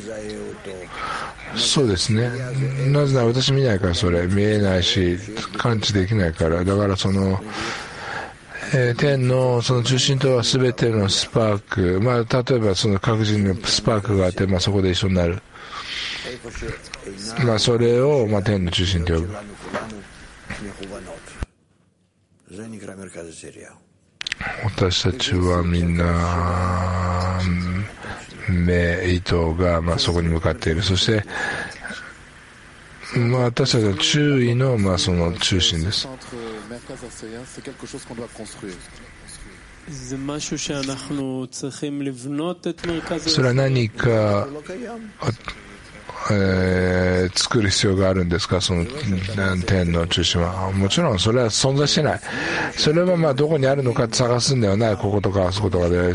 そうですね。なぜなら私見ないから、それ見えないし感知できないから。だからそのえー、天のその中心とはすべてのスパーク、まあ、例えばその各人のスパークがあって、まあ、そこで一緒になる、まあ、それを、まあ、天の中心と呼ぶ。私たちはみんな目糸が、まあ、そこに向かっている。そして、まあ、私たちの注意の、まあ、その中心です。それは何か、えー、作る必要があるんですか、その天の中心は。もちろんそれは存在してない。それはまあどこにあるのか探すんではない。こことかあそことかです。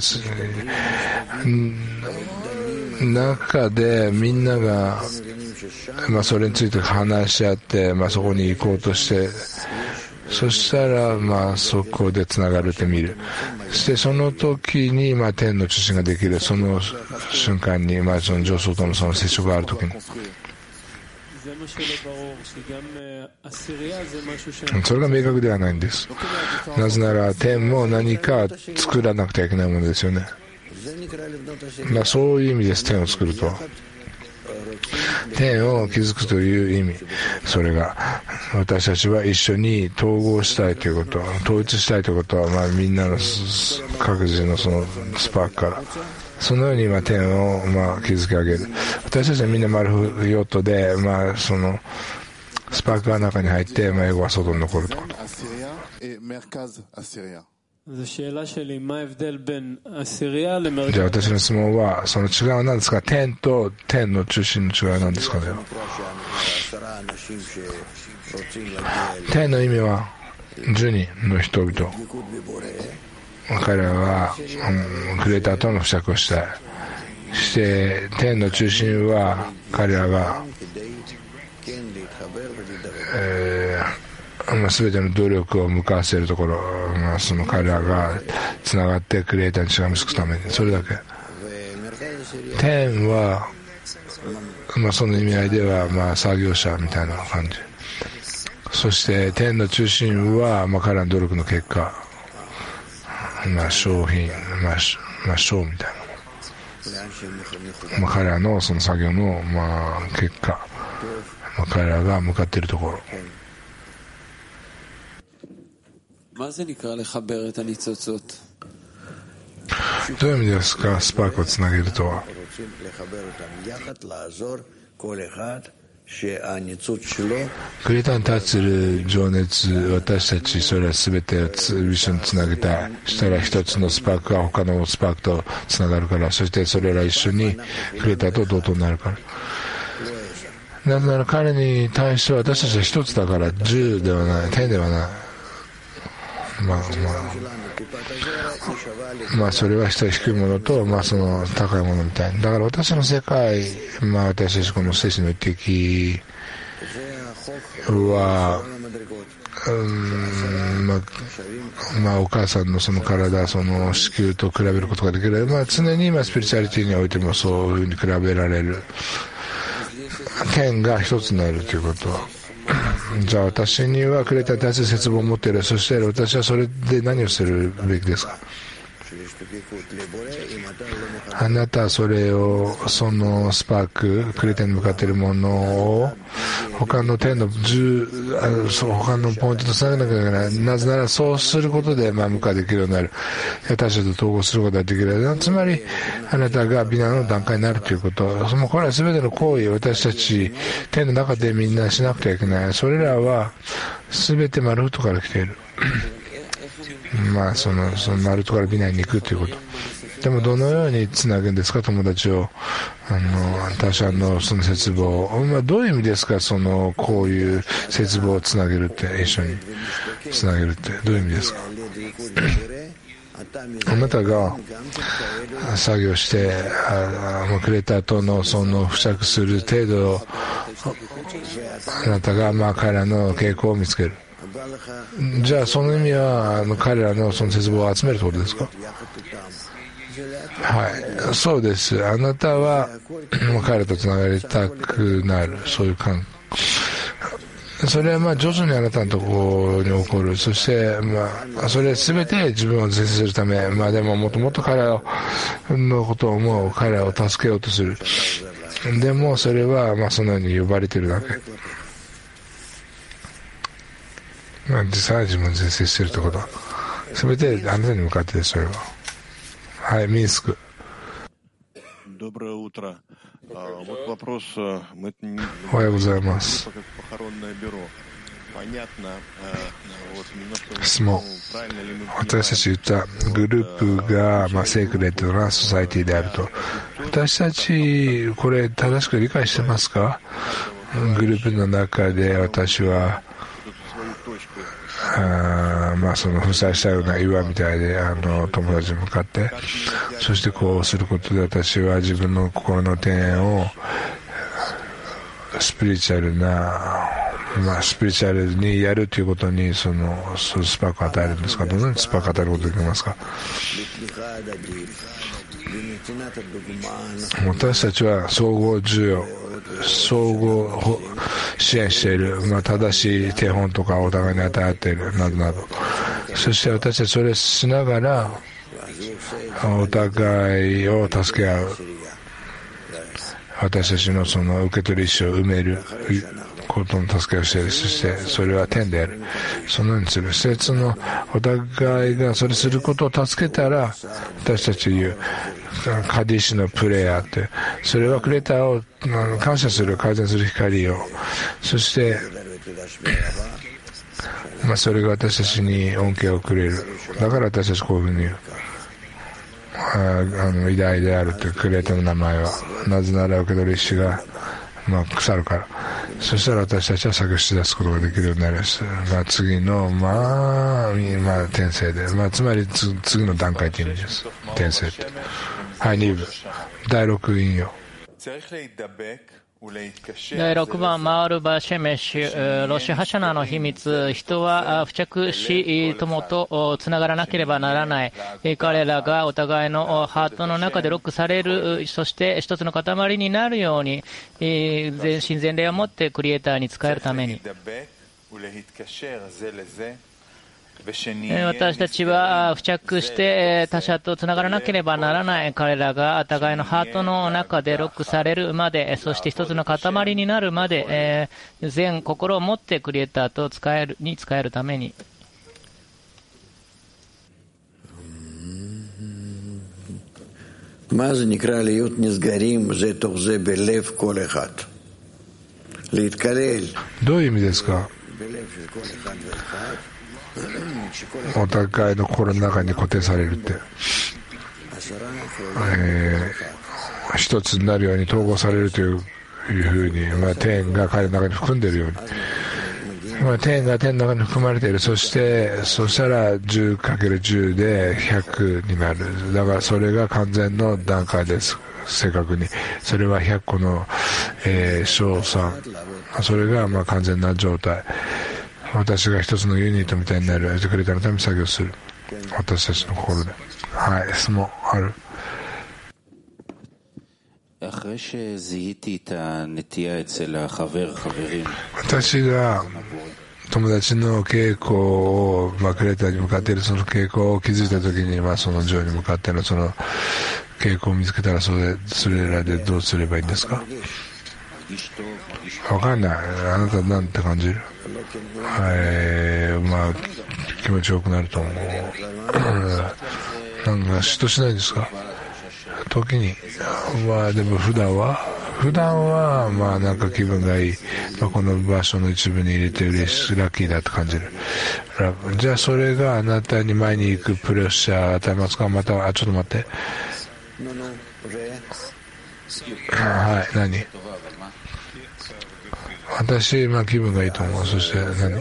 中でみんなが、まあ、それについて話し合って、まあ、そこに行こうとして、そしたらまあそこでつながるって見る。そしてその時にまあ天の中心ができる。その瞬間にまあその上層とのその接触がある時に、それが明確ではないんです。なぜなら天も何か作らなくてはいけないものですよね。まあそういう意味です。天を作ると天を築くという意味。それが私たちは一緒に統合したいということ、統一したいということは、まあ、みんなの各自のそのスパークからそのようにまあ天をまあ築き上げる。私たちはみんなマルフヨットで、まあ、そのスパークが中に入って、まあ、エゴは外に残るということ。じゃあ私の質問は、その違いは何ですか。天と天の中心の違いは何ですかね。天の意味はじゅうにんの人々、彼らは、うん、クリエイターとの付着をしたい。そして天の中心は彼らが、えーまあ、全ての努力を向かわせるところ、まあ、その彼らがつながってクリエイターにしがみつくために、それだけ。天は、まあ、その意味合いでは、まあ、作業者みたいな感じ。そして天の中心は、まあ、彼らの努力の結果、まあ、商品、まあ、まあ、ショーみたいな、まあ、彼らのその作業の、まあ、結果、まあ、彼らが向かっているところ。 מה זה נקרא לחבר את הניצוצות? どういう意味ですか、スパークをつなげるとは。クリエイターに対する情熱、私たちそれは全てを一緒につなげたい。したら一つのスパークが他のスパークとつながるから、そしてそれら一緒にクリエイターと同等になるから。なぜなら彼に対しては私たちは一つだから、十ではない、天ではない。まあまあ、まあそれは下低いものと、まあその高いものみたいな。だから私の世界、まあ私たちこの精神の一滴は、うん、まあ、まあお母さんのその体、その子宮と比べることができる。まあ常に今スピリチュアリティにおいてもそういうふうに比べられる。天が一つになるということは。じゃあ私にはクリエイターに対する絶望を持っている。そして私はそれで何をするべきですか。あなたはそれを、そのスパーク、クリエイターに向かっているものを他の点の十、他のポイントとつなげなきゃいけない。なぜならそうすることで、まあ、向かできるようになる。私たちと統合することができる。つまりあなたが美難の段階になるということ。そのこれは全ての行為を私たち点の中でみんなしなくてはいけない。それらは全てマルフトから来ている。まあそのそのマルトから美難に行くということ。でもどのようにつなぐんですか、友達を、あの他者のその絶望、まあ、どういう意味ですか、そのこういう絶望をつなげるって、一緒につなげるってどういう意味ですか。あなたが作業してあクリエイターとのその付着する程度、あなたがまあ彼らの傾向を見つける。じゃあその意味はあの彼らのその絶望を集めるということですか。はい、そうです。あなたは彼らとつながりたくなる、そういう感それはまあ徐々にあなたのところに起こる。そして、まあ、それ全て自分を是正するため、まあでももっともっと彼らのことを思う、彼らを助けようとする。でもそれはまあそのように呼ばれているだけ。まあ実際は自分を是正しているということは、全てあなたに向かってそれは。はい、ミンスク。おはようございます。質問。私たち言ったグループが、まあ、セークレットなソサイティであると。私たち、これ正しく理解してますか？グループの中で私は、あまあその負債したような岩みたいであの友達に向かって、そしてこうすることで私は自分の心の点をスピリチュアルな、まあスピリチュアルにやるということにそのそのスパークを与えるんですか？どのようにスパークを与えることができますか？私たちは総合授与、総合支援している、まあ、正しい手本とかお互いに与えているなどなど、そして私たちそれをしながらお互いを助け合う、私たちのその受け取り意思を埋めることの助けをしている。そしてそれは天である。そのようにする。そしてそのお互いがそれすることを助けたら、私たち言うカディッシュのプレイヤーって、それはクレーターを感謝する、改善する光を、そしてまあそれが私たちに恩恵をくれる。だから私たちこういうふうに言う。ああの偉大であるというクレーターの名前は、なぜなら受け取り意思がまあ腐るから。そしたら私たちは作業し出すことができるようになります。まあ、次のまあ、まあ、転生で、まあ、つまりつ次の段階という意味です。転生って。はい、に部だいろく引用。 だいろくばん、マールバ・シェメシュ、ロシア・ハシャナの秘密。人は付着し、友とつながらなければならない。彼らがお互いのハートの中でロックされる、そして一つの塊になるように、全身全霊を持ってクリエイターに使えるために。私たちは付着して他者とつながらなければならない。彼らが互いのハートの中でロックされるまで、そして一つの塊になるまで、全心を持ってクリエイターと使えるに使えるために。 מה זה נקרא להיות נסגרים זה תוך זה בלב כל אחד. להתקלל. どういう意味ですか？お互いの心の中に固定されるって、えー、一つになるように統合されるというふうに、まあ、天が彼の中に含んでいるように、まあ、天が天の中に含まれている。そしてそしたら じゅうかけるじゅう でひゃくになる。だからそれが完全の段階です。正確にそれはひゃっこの、えー、小さん、それがまあ完全な状態。私が一つのユニットみたいになる。エジクレーターのために作業する。私たちの心で。はい、質問ある？私が友達の傾向を、まあ、クレーターに向かっているその傾向を気づいたときに、まあ、そのジョーに向かってのその傾向を見つけたら、それそれらでどうすればいいんですか？わかんない。あなたなんて感じる？はい、まあ気持ちよくなると思う。なんか嫉妬しないですか？時に。まあでも普段は普段はまあなんか気分がいい。まあ、この場所の一部に入れて嬉しい、ラッキーだと感じる。じゃあそれがあなたに前に行くプレッシャー与えますか？または、あ、ちょっと待って。はい、何？私、まあ気分がいいと思う。そして何？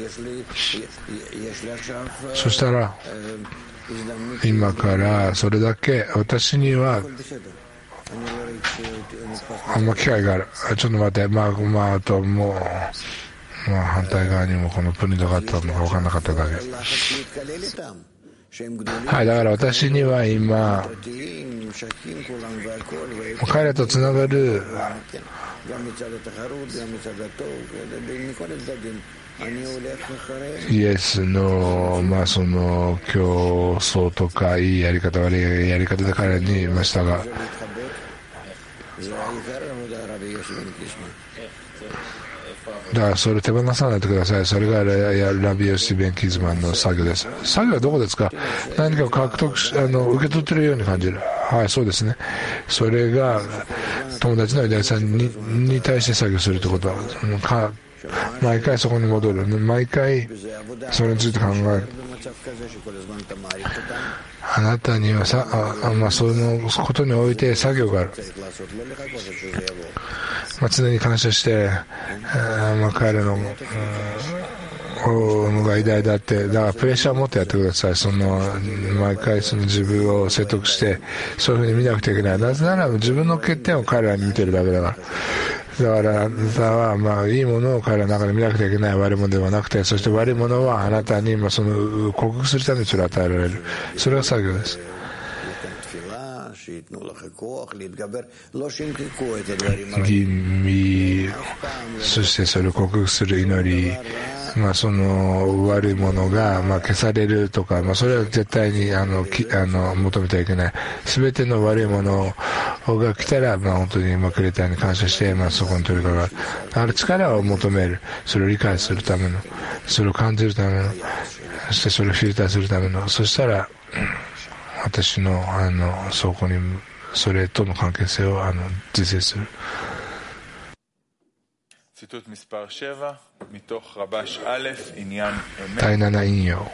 そしたら今からそれだけ私にはあんま機会がある。ちょっと待って、まあまああともう、まあ反対側にもこのプリントがあったのが分からなかっただけ。はい、だから私には今彼らとつながるイエスの、まあ、その競争とかいいやり方悪いやり方で彼にいましたが、だからそれ手放さないでください。それがラビオシベンキズマンの作業です。作業はどこですか？何かを獲得し、あの受け取ってるように感じる。はい、そうですね。それが友達の偉大さん に, に対して作業するということは、毎回そこに戻る。毎回それについて考える。あなたにはさ、あ、まあ、そのことにおいて作業がある。まあ、常に感謝して、あ、まあ、彼の、うん、が偉大だって、だからプレッシャーを持ってやってください。その毎回その自分を説得して、そういうふうに見なくちゃいけない。なぜなら自分の欠点を彼らに見てるだけだから。だからあなたはまあいいものを彼らの中で見なくちゃいけない。悪いものではなくて、そして悪いものはあなたにまあその克服するためにそれを与えられる。それが作業です。吟味、そしてそれを克服する祈り、まあ、その悪いものがまあ消されるとか、まあ、それは絶対にあのきあの求めてはいけない。すべての悪いものが来たら、まあ、本当にまあクレーターに感謝して、まあ、そこに取り掛かる。ある力を求める。それを理解するための、それを感じるための、そしてそれをフィルターするための、そしたら私のあのそこにそれとの関係性をあの実践する。だいなな引用。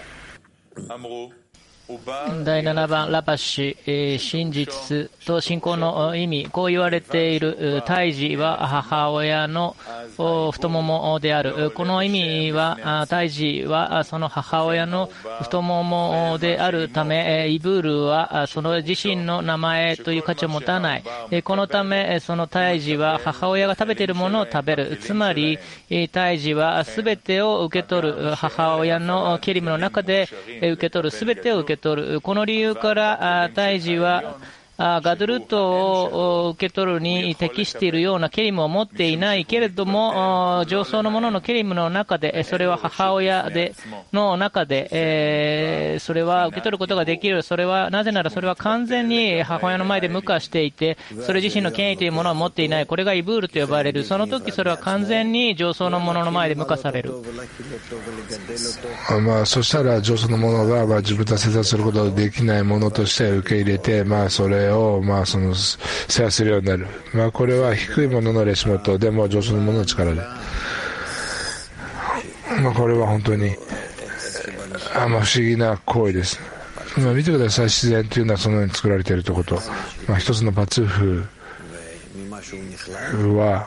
だいななばんラパシ、えー、真実と信仰の意味、こう言われている。胎児は母親の太ももである。この意味は、胎児はその母親の太ももであるため、イブールはその自身の名前という価値を持たない。このためその胎児は母親が食べているものを食べる。つまり胎児は全てを受け取る。母親のケリムの中で受け取る。全てを受け取る。この理由から胎児はガドルトを受け取るに適しているようなケリムを持っていないけれども、上層のもののケリムの中で、それは母親での中で、えー、それは受け取ることができる。それはなぜならそれは完全に母親の前で無化していて、それ自身の権威というものを持っていない。これがイブールと呼ばれる。その時それは完全に上層のものの前で無化される。 まあ、そしたら上層のものが、まあ、自分と生活することができないものとして受け入れて、まあ、それをまあその制覇するようになる。まあ、これは低いもののレシモトでも上昇のものの力で、まあ、これは本当にあ、まあ、不思議な行為です。まあ、見てください。自然というのはそのように作られているということ。まあ、一つのパツーフは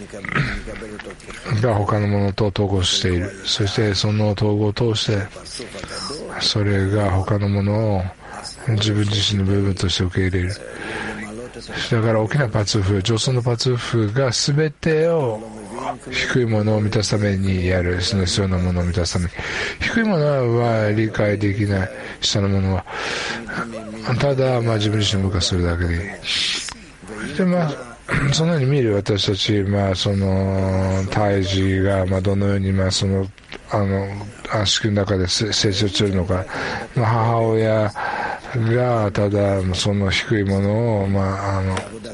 が他のものと統合している。そしてその統合を通してそれが他のものを自分自身の部分として受け入れる。だから大きなパツーフ、上層のパツーフが全てを低いものを満たすためにやる。その必要なものを満たすために。低いものは理解できない。下のものはただまあ自分自身を無化するだけでいい。でまあそのように見る私たち、まあ、その胎児がまあどのようにまあそのあの子宮の中で成長するのか、まあ、母親がただその低いものをまああの、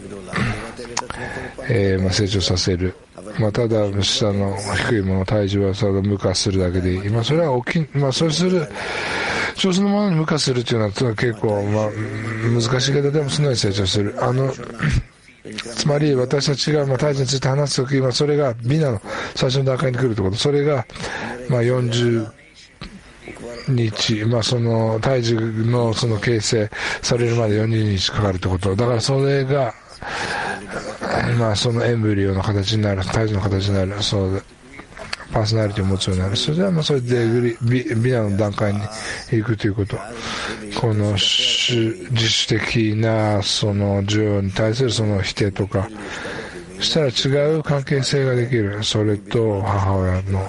えー、まあ成長させる。まあ、ただ下の低いもの胎児はただ無化するだけでいい。まあ、それは大きい、まあ、そうする上手のものに無化するというのは結構まあ難しいけど、でもそのように成長する。あのつまり私たちがまあ胎児について話すときはそれがビナの最初の段階に来るということ。それがまあよんじゅうにち、まあその胎児のその形成されるまでよんじゅうにちかかるということ。だからそれがまあそのエンブリオの形になる、胎児の形になる、そうパーソナリティを持つようになる。それではまあそれでビビナの段階に行くということ。この自主的なその需要に対するその否定とかしたら違う関係性ができる。それと母親の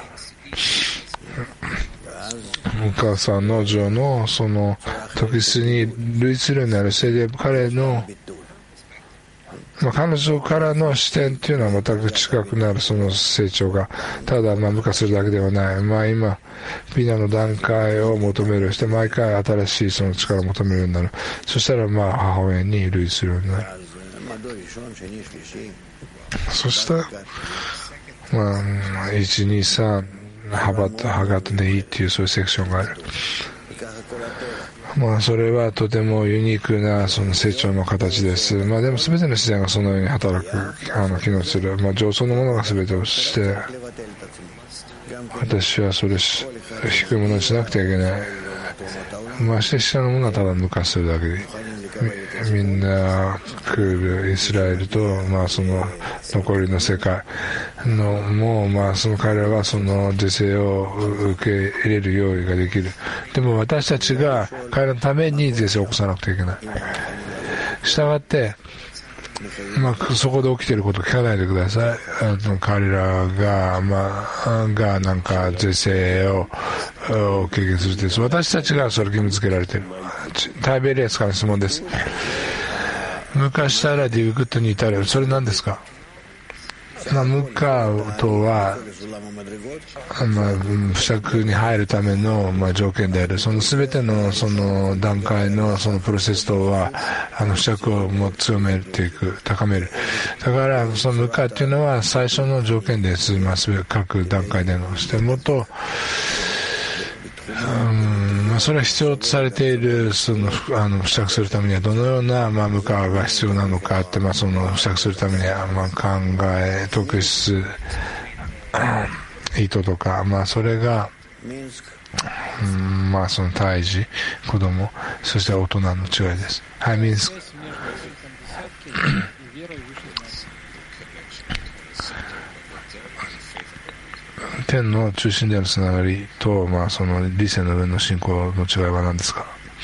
お母さんの情のその特質に類するようになる。それで彼のまあ、彼女からの視点というのは全く近くなるその成長が、ただまあ無化するだけではない、まあ、今ビナの段階を求める、して毎回新しいその力を求めるようになる。そしたらまあ母親に類するようになる。そしたらまあいち、に、さん幅とハガとネイっていうそういうセクションがある。まあそれはとてもユニークなその成長の形です。まあでも全ての自然がそのように働く、あの機能する、まあ上層のものが全てをして、私はそれ低いものにしなくてはいけない。まして下のものはただ抜かするだけで、みんな来るイスラエルと、まあその残りの世界のも、まあその彼らはその是正を受け入れる用意ができる。でも私たちが彼らのために是正を起こさなくてはいけない。したがって、まあ、そこで起きていることを聞かないでください。あの彼らが、まあ、がなんか是正を経験するです。私たちがそれを義務付けられている。タイベリアスからの質問です。昔からディグッドに至る、それ何ですか？まあ、ムカとは、まあ、不釈に入るための、まあ、条件である。その全てのその段階のそのプロセスとは、あの不釈をも強めていく、高める。だからそのムカっていうのは最初の条件です。まあ、各段階での。してもっと、うんまあ、それは必要とされているそのあの付着するためにはどのような、まあ、無価が必要なのかって、まあ、その付着するためには、まあ、考え特質意図とか、まあ、それが、うんまあ、その胎児子供そして大人の違いです。はい、ミンスク天の中心であるつながりと、まあ、その理性の上の信仰の違いは何ですか？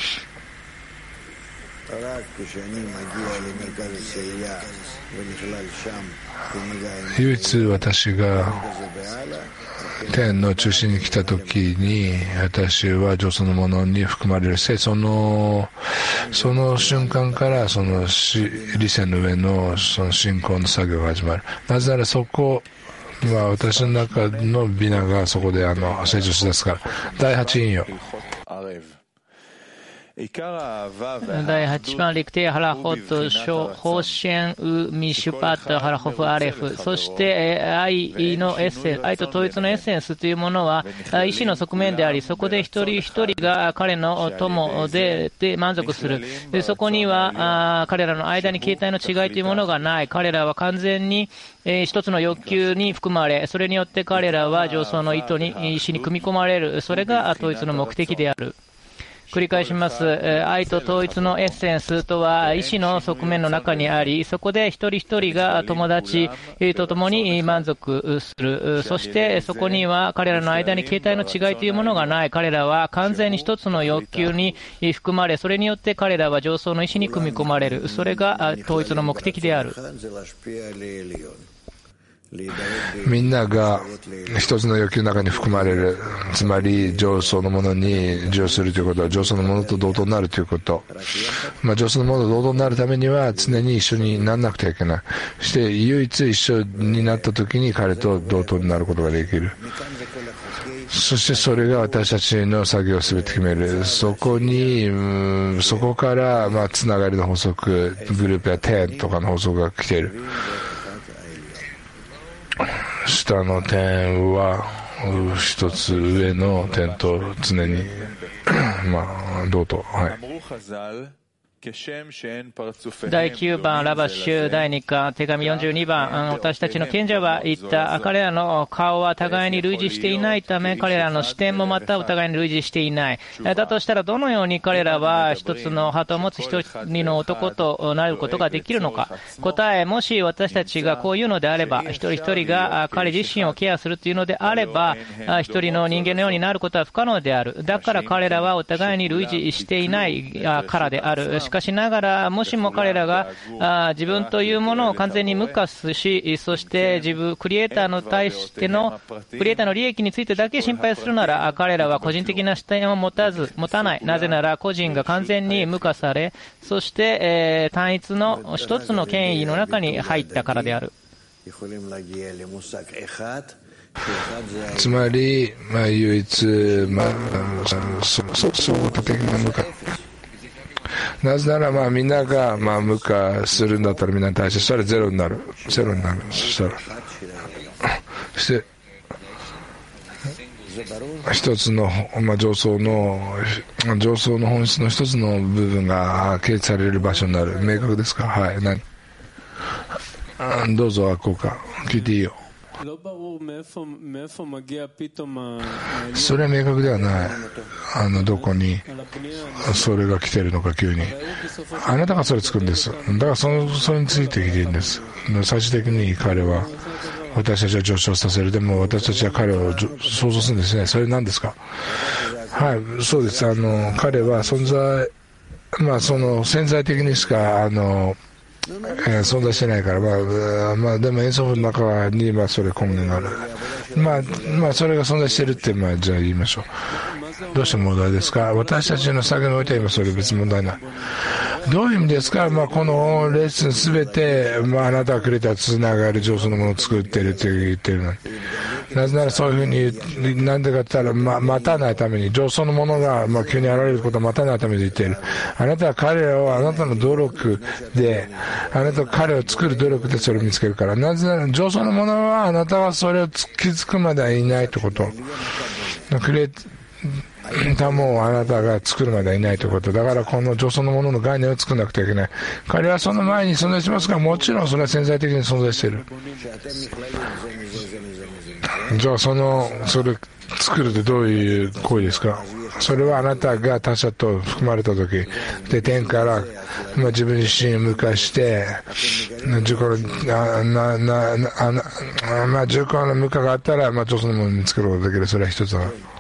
唯一私が天の中心に来た時に私は上層のものに含まれるし、そのその瞬間からその理性の上のその信仰の作業が始まる。なぜならそこまあ、私の中のビナがそこであの成長しだすから。だいはち引用。 だいはちばん、リクティハラホト、ホーシェンウミシュパットハラホフアレフ。そして、愛のエッセンス、愛と統一のエッセンスというものは、意志の側面であり、そこで一人一人が彼の友で、で満足する。でそこには、彼らの間に形態の違いというものがない。彼らは完全に、えー、一つの欲求に含まれ、それによって彼らは上層の意図に、意志に組み込まれる。それが統一の目的である。繰り返します。愛と統一のエッセンスとは意志の側面の中にあり、そこで一人一人が友達と共に満足する。そしてそこには彼らの間に形態の違いというものがない。彼らは完全に一つの欲求に含まれ、それによって彼らは上層の意志に組み込まれる。それが統一の目的である。 みんなが一つの欲求の中に含まれる、つまり上層のものに授与するということは上層のものと同等になるということ、まあ、上層のものと同等になるためには常に一緒にならなくてはいけない。そして唯一一緒になった時に彼と同等になることができる。そしてそれが私たちの作業を全て決める。そこに、うん、そこからまあつながりの法則、グループや点とかの法則が来ている。下の点は一つ上の点と常にまあ同等。はい。 だいきゅうばん、ラバッシュだいにかん、手紙よんじゅうにばん、私たちの賢者は言った。彼らの顔は互いに類似していないため、彼らの視点もまたお互いに類似していない。だとしたら、どのように彼らは一つのハートを持つ一人の男となることができるのか。答え、もし私たちがこう言うのであれば、一人一人が彼自身をケアするというのであれば、一人の人間のようになることは不可能である。だから彼らはお互いに類似していないからである。しかしながら、もしも彼らがあ自分というものを完全に無化し、そして自分、クリエイターの対しての、クリエイターの利益についてだけ心配するなら、彼らは個人的な視点を持たず、持たない。なぜなら、個人が完全に無化され、そして、えー、単一の一つの権威の中に入ったからである。 つまり、まあ、唯一、まあ、総合的な無化。なぜなら、まあ、みんなが、まあ、無化するんだったら、みんなに対して、そしたらゼロになる。ゼロになる。そしたら。そして、一つの、まあ、上層の、上層の本質の一つの部分が掲示される場所になる。明確ですか？はい。何？どうぞ、こうか。聞いていいよ。それは明確ではない。あの、どこにそれが来てるのか、急に。あなたがそれ作るんです。だからその、それについて聞いていいんです。最終的に彼は、私たちは上昇させる。でも私たちは彼を想像するんですね。それ何ですか？はい、そうです。あの、彼は存在、まあその潜在的にしか、あの、えー、存在してないから、まあ、まあ、でも演奏の中に、まあ、それ根源がある。まあ、まあ、それが存在してるって、まあ、じゃあ言いましょう。どうして問題ですか？私たちの作業においては今それ別に問題ない。どういう意味ですか？まあ、このレッスンすべて、まあ、あなたがくれたつながる上層のものを作ってるって言ってるのに。なぜならそういうふうに、なんでかって言ったら、ま、待たないために、上層のものが、まあ、急に現れることを待たないために言っている。あなたは彼らをあなたの努力で、あなたは彼を作る努力でそれを見つけるから。なぜなら、上層のものはあなたはそれを気づくまではいないってこと。クリエイターもあなたが作るまではいないということ。だからこの上層のものの概念を作らなくてはいけない。彼はその前に存在しますが、もちろんそれは潜在的に存在している。じゃあその、それ作るってどういう行為ですか？それはあなたが他者と含まれた時で天から、まあ、自分自身を向かして自己のなななななまあ自己の無化があったら、まあ、上層のものを見つけることができる。それは一つだ。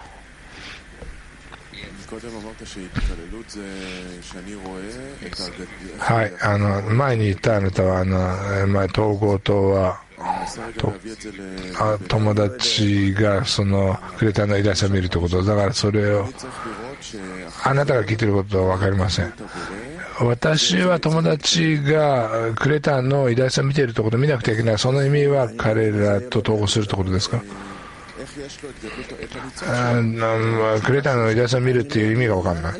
はい、あの前に言ったあなたはあの、まあ、統合とはとあ友達がそのクレーターの偉大さを見るということだから、それをあなたが聞いていることは分かりません。私は友達がクレーターの偉大さを見ているということを見なくてはいけない。その意味は彼らと統合するということですか？あのクレーターの偉大さを見るっていう意味が分かんない。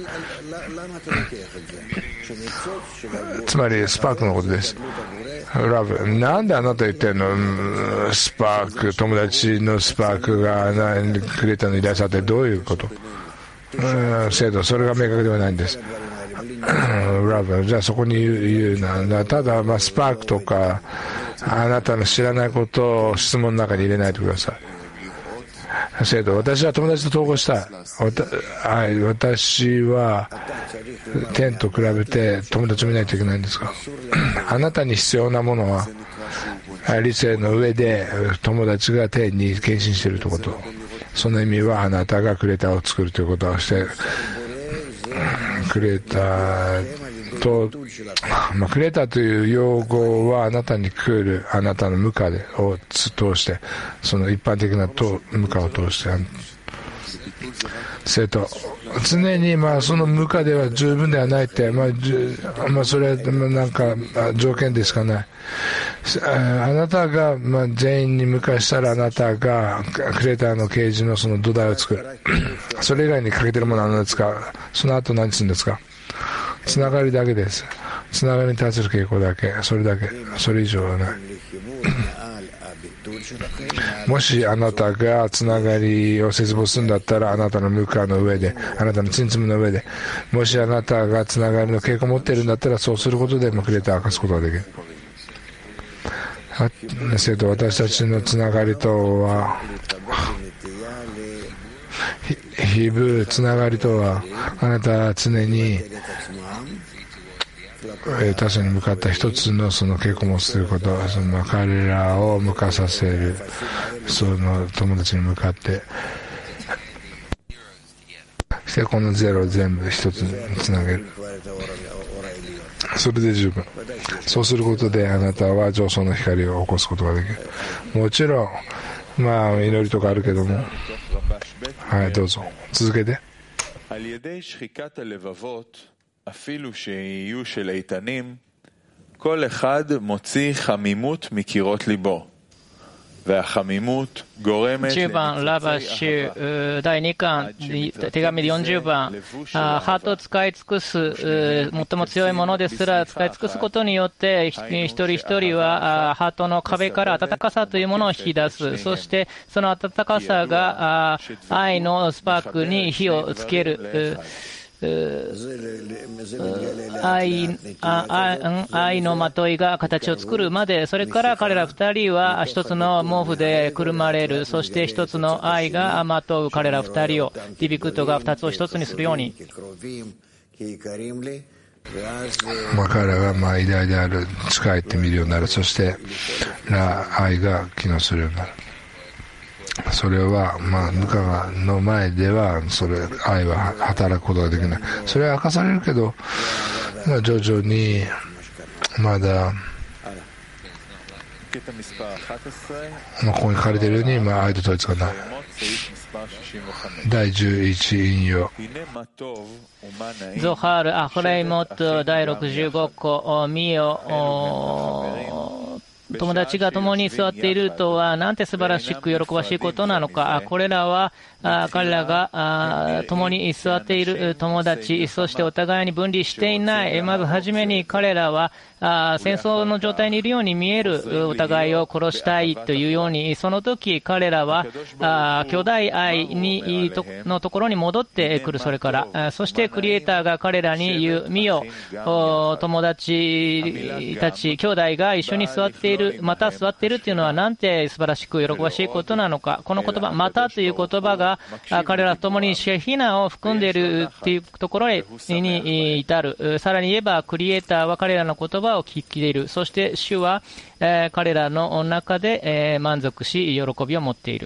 つまりスパークのことです。ラブ、なんであなた言ってんの？スパーク、友達のスパークがクレーターの偉大さってどういうこと？うん、制度、それが明確ではないんです。ラブ、じゃあそこに言うな。ただ、まあ、スパークとかあなたの知らないことを質問の中に入れないでください。制度、私は友達と統合したい。はい、私は天と比べて友達を見ないといけないんですが、あなたに必要なものは理性の上で友達が天に献身しているということ。その意味はあなたがクレーターを作るということをして、クレーターと、まあ、クレーターという用語はあなたに来るあなたの無化でを通して、その一般的な無化を通して生徒常にまあその無化では十分ではないって、まあまあ、それはなんか条件でしかない。あなたがまあ全員に無化したら、あなたがクレーターの啓示のその土台を作る。それ以外に欠けてるものは何ですか？その後何するんですか？つながりだけです。つながりに対する傾向だけ、それだけ、それ以上はない。もしあなたがつながりを切望するんだったら、あなたの無化の上で、あなたのツンツムの上で、もしあなたがつながりの傾向を持っているんだったら、そうすることでクレーターを明かすことができる。生徒、私たちのつながりとは、非部つながりとは、あなたは常に他者に向かった一つのその傾向を持つということ、その彼らを向かさせる、その友達に向かって、そしてこのゼロを全部一つにつなげる。 それで十分。そうすることであなたは上昇の光を起こすことができる。もちろんまあ祈りとかあるけども、はい、どうぞ続けて。 על ידי שחיקת הלבבות, אפילו שיהיו של איתנים, כל אחד מוציא חמימות מקירות ליבו.じゅうばんラバシュだいにかん手紙でよんじゅうばんハートを使い尽くす最も強いものですら使い尽くすことによって一人一人はハートの壁から温かさというものを引き出す。そしてその温かさが愛のスパークに火をつける。愛, 愛のまといが形を作るまで、それから彼ら二人は一つの毛布でくるまれる。そして一つの愛がまとう彼ら二人を、ディビクトが二つを一つにするように。 まあ、彼らがまあ偉大である、近いって見るようになる。そして愛が機能するようになる。それはまあヌカの前ではそれ愛は働くことができない。それは明かされるけど、まあ、徐々にまだ、まあ、ここに書かれているように、まあ、愛と統一がない。だいじゅういち引用ゾハール・アフレイモットだいろくじゅうごこ見よ友達が共に座っているとはなんて素晴らしく喜ばしいことなのか。これらは彼らが共に座っている友達、そしてお互いに分離していない。まずはじめに彼らは戦争の状態にいるように見える。お互いを殺したいというように、その時彼らは兄弟愛にのところに戻ってくる。それからそしてクリエイターが彼らに言う、見よ友達たち兄弟が一緒に座っている、また座っているというのはなんて素晴らしく喜ばしいことなのか。この言葉またという言葉が彼らと共にシェヒナを含んでいるというところに至る。さらに言えばクリエイターは彼らの言葉を聞き入れる。そして主は彼らの中で満足し喜びを持っている。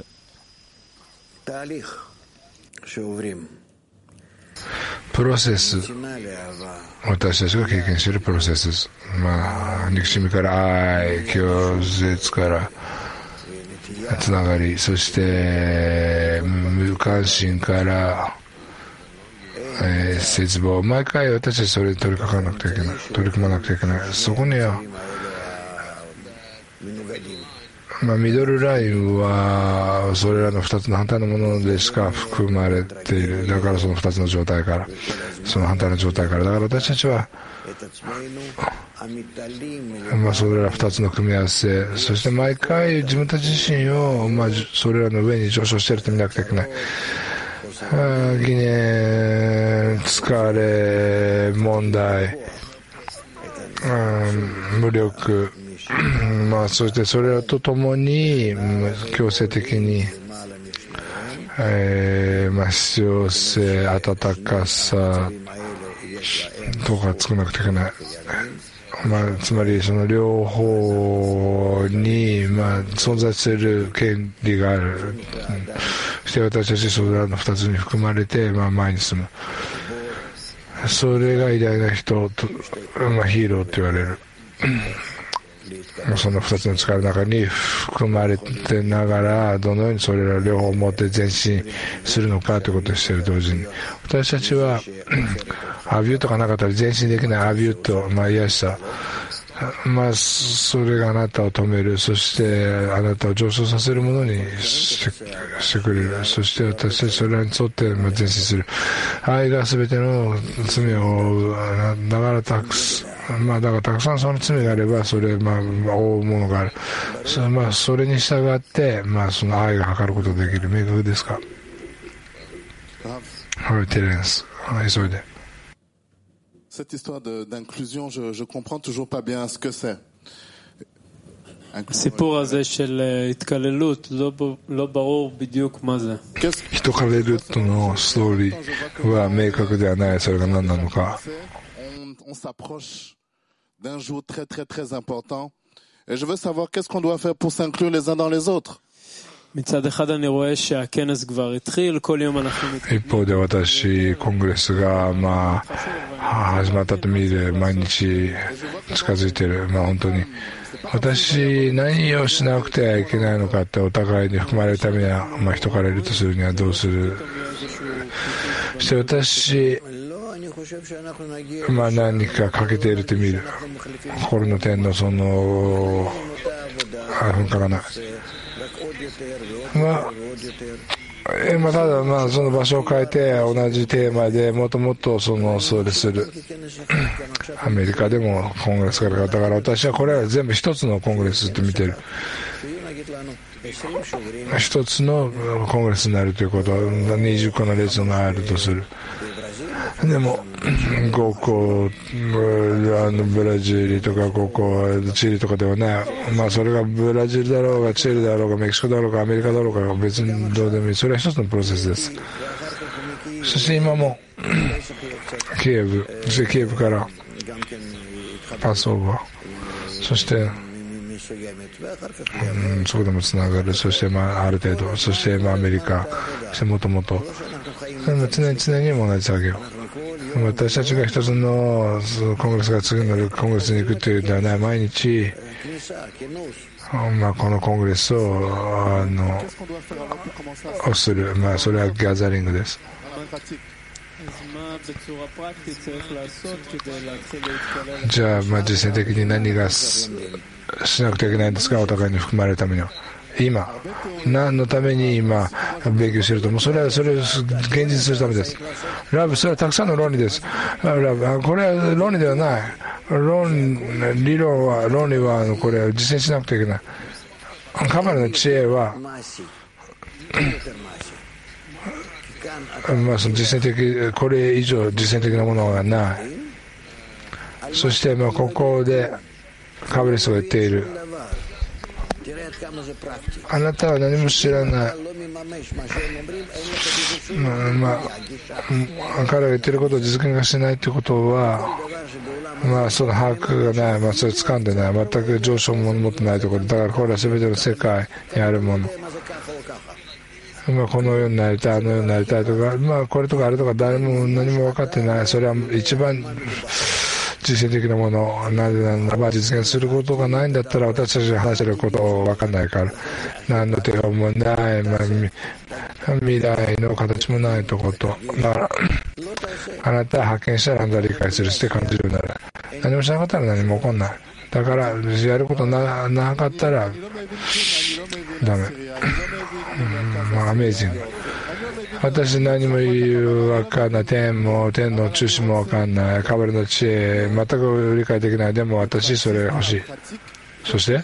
プロセス、私たちが経験しているプロセスです。まあ、憎しみから愛、拒絶からつながり、そして無関心から、えー、絶望。毎回私たちそれに取り掛かなくてはいけない、取り組まなくてはいけない。そこには、まあ、ミドルラインはそれらのふたつの反対のものでしか含まれている。だからそのふたつの状態から、その反対の状態から、だから私たちはまあそれらふたつの組み合わせ、そして毎回自分たち自身をまあそれらの上に上昇していると見なくてはいけない。疑念、疲れ、問題、うん、無力、まあ、そしてそれらとともに強制的に、えーまあ、必要性、温かさとか作らなくてはいけない。まあ、つまりその両方に、まあ、存在する権利がある。そして私たちそれらのふたつに含まれて、まあ、前に進む。それが偉大な人と、まあ、ヒーローと言われる。そのふたつの力の中に含まれてながら、どのようにそれら両方を持って前進するのかということをしている同時に、私たちはアビューとかなかったら前進できないアビューと、まあ、癒しさ、まあ、それがあなたを止める。そしてあなたを上昇させるものにして、してくれる。そして私たちそれらに沿って前進する。愛が全ての罪を負う。だからたくさんまあ、だからたくさんその罪があればそれ、まあ、追うものがある。それ、まあ、それに従って、まあ、その愛が測ることができる。明確ですか。はい、テレンス。はい、急いで。 Cette histoire d'inclusion, je je comprends toujours pas bien ce que c'est. הסיפור הזה של התקללות, לא ברור בדיוק מה זה. 人からレルトのストーリーは明確ではない。それが何なのか。 On s'approche d'un jour très très très important et je veux savoir qu'est-ce qu'on doit faire pour s'inclure les uns dans les autres. 一方で私、コングレスが、まあ、始まったと見る毎日近づいている、まあ、本当に私、何をしなくてはいけないのかってお互いに含まれるためには、まあ、人からいるとするにはどうする。そして私、まあ、何か欠けていると見る。心の点のその噴火がない。まあえまあ、ただ、まあ、その場所を変えて同じテーマでもっともっとそのそれするアメリカでもコングレスからだから私はこれは全部一つのコングレスと見てる。一つのコングレスになるということはにじゅっこのレッスンがあるとする。でもごこあのブラジルとかごこチリとかではない、まあ、それがブラジルだろうがチリだろうがメキシコだろうがアメリカだろうが別にどうでもいい。それは一つのプロセスです。そして今もキエブそしてキエブからパスオーバーそして、うん、そこでもつながる。そして、まあ、ある程度そして、まあ、アメリカそしてもともと常に常に同じ作業。私たちが一つのコングレスが次のコングレスに行くというのではない毎日、まあ、このコングレスをあのをする、まあ、それはギャザリングです。じゃあ、まあ、実践的に何が し, しなくてはいけないんですか。お互いに含まれるためには今何のために今勉強しているともうそれはそれを現実するためです。ラブそれはたくさんの論理です。ラブこれは論理ではない。論理論は論理はこれは実践しなくてはいけない。カバラの知恵はまあその実践的これ以上実践的なものがない。そしてまあここでカバリストが言っているあなたは何も知らない、まあまあ、彼が言っていることを実現がしないということは、まあ、その把握がない、まあ、それ掴んでない、全く上昇も持ってないということだからこれは全ての世界にあるもの、まあ、このようになりたいあのようになりたいとか、まあ、これとかあれとか誰も何も分かってない。それは一番実践的なもの。なぜならば実現することがないんだったら私たちが話していること分かんないから何の手本もない、まあ、未来の形もないとことだからあなたは発見したらあなたは理解するして感じるなら何もしなかったら何も起こんない。だからやること な, なかったらダメ、うん、まあアメージング。私何も分かんない。天も天の中心も分かんない。カバルの知恵全く理解できない。でも私それ欲しい。そして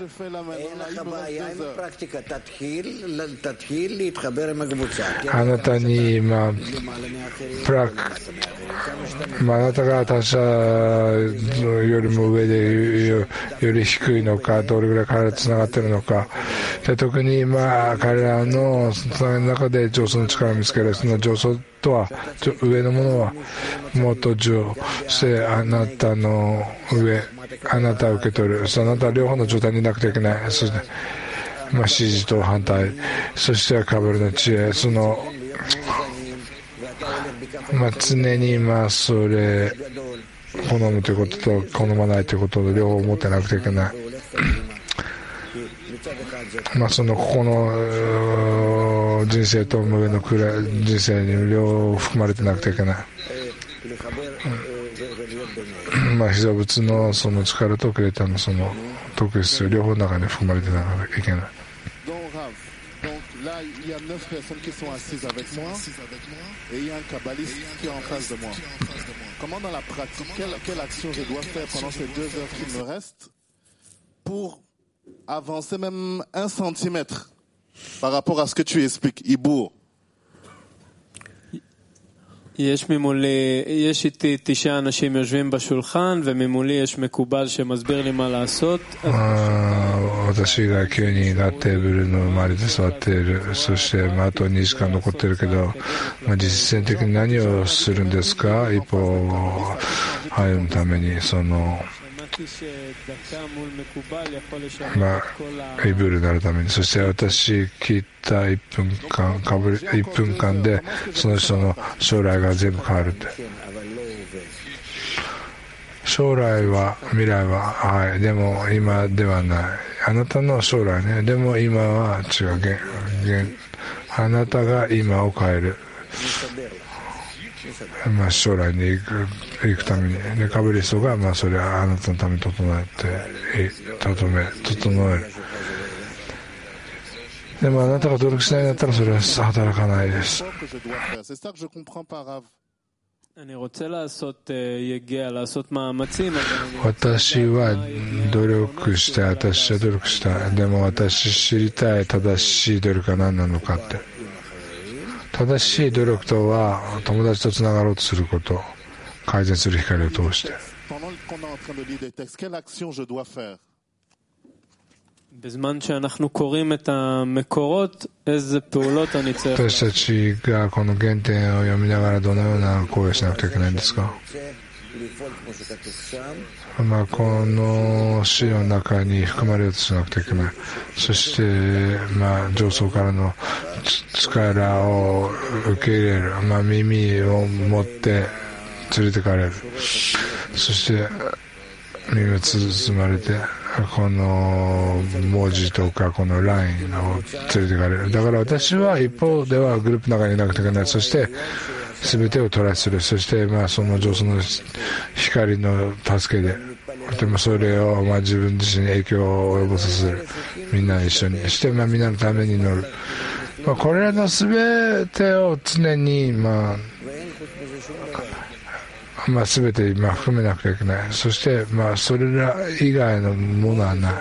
あなたに、まあ、プラク、まあ、あなたが他者よりも上で よ, より低いのかどれぐらい彼らとつながっているのかで特に、まあ、彼らのつながりの中で上層の力を見つける。その上層とは上のものはもっと上してあなたの上あなたを受け取る。そのあなたは両方の状態にいなくてはいけない。そして、まあ、支持と反対そしてカバルの知恵その、まあ、常にまあそれ好むということと好まないということと両方持ってなくてはいけない。まあそのここの人生と上の人生に両方含まれてなくてはいけない。まあ、被造物のその力とクレーターのその特質両方の中に含まれてなきゃいけない。 Là, il y a neuf personnes qui sont assises avec moi et il y a un kabbaliste qui est en face de moi. Comment dans la pratique, quelle, quelle action je dois faire pendant ces deux heures qui me restent pour avancer même un centimètre par rapport à ce que tu expliques, Ibour? יש ממולי, יש איתי תשעה אנשים יושבים בשולחן וממולי יש מקובל שמסביר לי מה לעשות. 私がきゅうにんがテーブルの周りで座っている。そして、まあ、あとにじかん残っているけど、まあ、実践的に何をするんですか。一歩歩むためにそのまあ、イブールになるために、そして私聞いたいっぷんかんかぶりいっぷんかんでその人の将来が全部変わるって。将来は未来ははい、でも今ではない。あなたの将来ね、でも今は違う。現現あなたが今を変える。まあ、将来に行く、行くために、でカブリストがまあそれはあなたのために整えて整め整える。でもあなたが努力しないんだったらそれは働かないです。私は努力して、私は努力した。でも私知りたい正しい努力は何なのかって。正しい努力とは友達とつながろうとすること、改善する光を通して。私たちがこの原点を読みながらどのような行為をしなくてはいけないんですか。まあ、この詩の中に含まれようとしなくてはいけない。そして、まあ、上層からの力を受け入れる。まあ、耳を持って連れてかれる。そして耳を包まれて、この文字とかこのラインを連れてかれる。だから私は一方ではグループの中にいなくてはいけない。そして全てをトライする。そしてまあその上層の光の助けで、でもそれをまあ自分自身に影響を及ぼさせる。みんな一緒にして、まあみんなのために祈る。まあこれらの全てを常にまあまあ、全てまあ含めなくてはいけない。そしてまあそれら以外のものはない。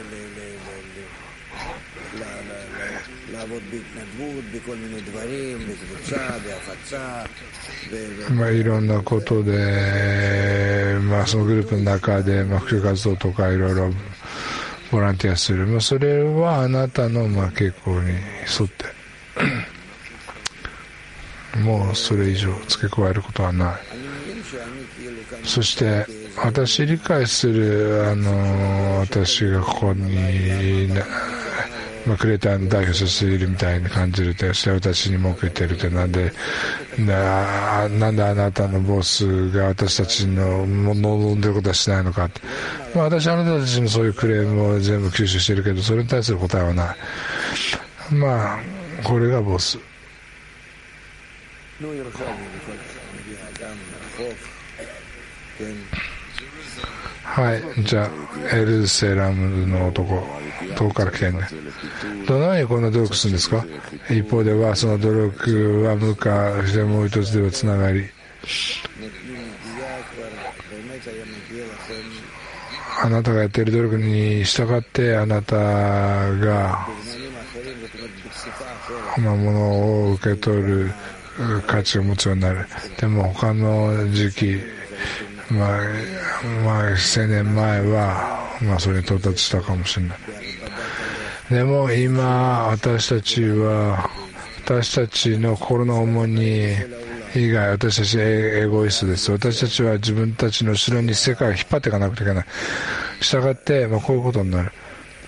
まあいろんなことで、まあそのグループの中でまあ普及活動とかいろいろボランティアする。まあそれはあなたのまあ傾向に沿ってもうそれ以上付け加えることはない。そして私理解するあの私がここに、まあ、クリエイターの代表としているみたいに感じると、そして私に文句言ってるって、なんでななんであなたのボスが私たちの望んでることはしないのかって、まあ、私はあなたたちのそういうクレームを全部吸収してるけど、それに対する答えはない。まあこれがボス。はい、じゃあエルセラムの男、遠くから来てんね。どのようにこんな努力するんですか。一方ではその努力は無価してもう一つではつながり、あなたがやっている努力に従ってあなたが、まあ、ものを受け取る価値を持つようになる。でも他の時期、まあ、まあ、せんねんまえは、まあ、それに到達したかもしれない。でも今、私たちは、私たちの心の重荷以外、私たちエゴイストです。私たちは自分たちの後ろに世界を引っ張っていかなくてはいけない。したがって、まあ、こういうことになる。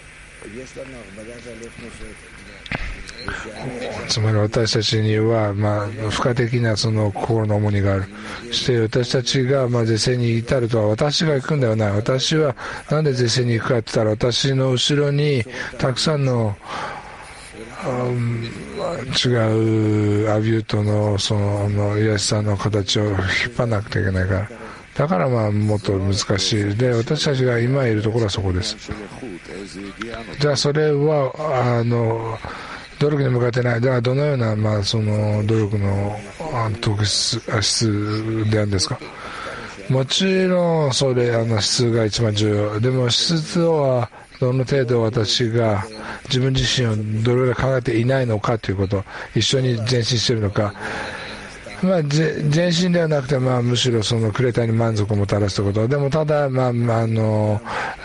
つまり私たちには、まあ、付加的なその心の重荷がある。そして私たちがまあ是正に至るとは、私が行くんではない。私はなんで是正に行くかって言ったら、私の後ろにたくさんの、うん、違うアビュートのそのの癒しさの形を引っ張らなくてはいけないから。だからまあもっと難しい。で、私たちが今いるところはそこです。じゃあそれはあの努力に向かってない。ではどのような、まあ、その努力の特質質であるんですか。もちろんそれあの質が一番重要。でも質はどの程度私が自分自身をどれぐらい考えていないのかということ、一緒に前進しているのか。まあ、前進ではなくて、まあ、むしろそのクレーターに満足をもたらすということ。でもただ、まあ、まあ、あの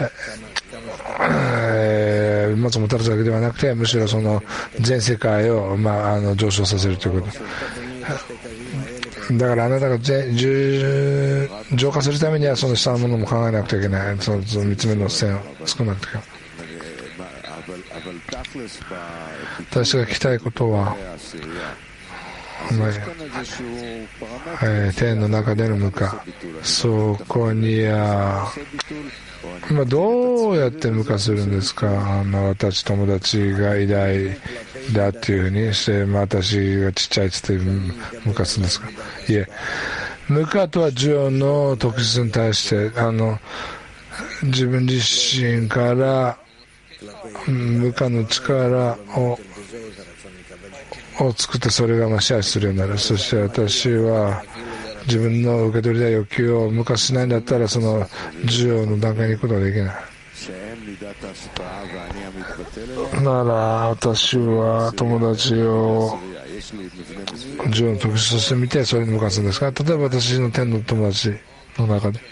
えー、まずもたらすだけではなくて、むしろその全世界を、まあ、あの上昇させるということ。 だからあなたが浄化するためにはその下のものも考えなくちゃいけない。その三つ目の線を作らなくちゃいけない。私が聞きたいことは、えー、天の中での無我、そこにあ、まあ、どうやって無我するんですか。あの私友達が偉大だっていうふうにして、まあ、私がちっちゃいっつって無我するんですか。いえ、無我とは受容の特質に対してあの自分自身から無我の力をを作ってそれがまあ支配するようになる。そして私は自分の受け取りたい欲求を無我しないんだったらその受容の段階に行くことができない。なら私は友達を受容の特質として見てそれに無我するんですか。例えば私の天の友達の中で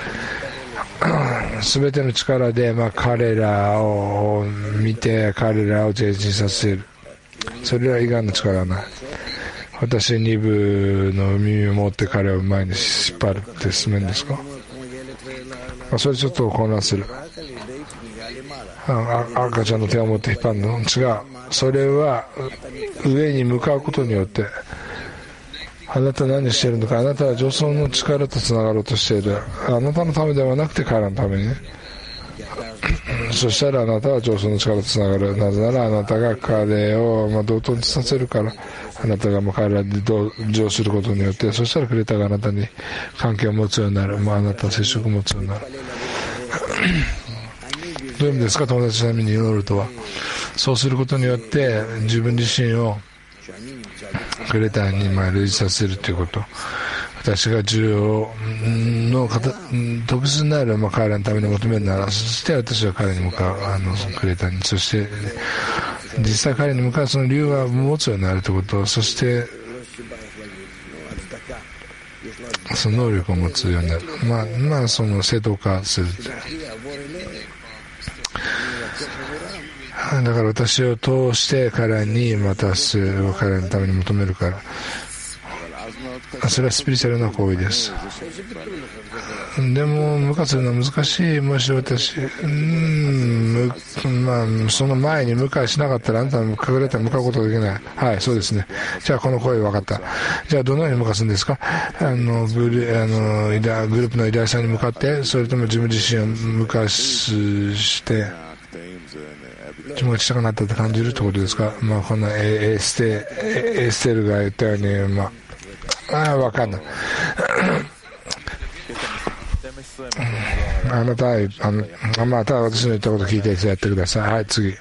全ての力でまあ彼らを見て彼らを前進させる。それは以外の力はない。私二部の耳を持って彼を前に引っ張るって進めるんですか。あ、それちょっと混乱する。ああ赤ちゃんの手を持って引っ張るの違う。それは上に向かうことによってあなた何しているのか。あなたは上層の力とつながろうとしている。あなたのためではなくて彼らのためにね。そしたらあなたは上層の力とつながる。なぜならあなたが彼をまあ同等にさせるから。あなたがもう彼らで同情することによって、そしたらクレーターがあなたに関係を持つようになる。まあ、あなたは接触を持つようになる。どういう意味ですか。友達のために祈るとは、そうすることによって自分自身をクレーターにまあ類似させるということ。私が重要の特質になる、まあ、彼らのために求めるなら、そして私は彼に向かう、あのクレーターに、そして実際彼に向かうその理由は持つようになるということ、そしてその能力を持つようになる。まあ、まあ、その正当化する。だから私を通して彼に渡す、彼のために求めるから。それはスピリチュアルな行為です。でも無我するのは難しい。もし私、うーん、まあ、その前に無我しなかったらあなたは隠れたら向かうことができない。はい、そうですね。じゃあこの声分かった。じゃあどのように無我するんですか。あのグル、あのグループの偉大さんに向かって、それとも自分自身を無我して気持ちたくなったって感じるってことですか。まあ、このエステエステルが言ったように、まあああ、わかんない。あなたは、あの、また私の言ったこと聞いてやってください。はい、次。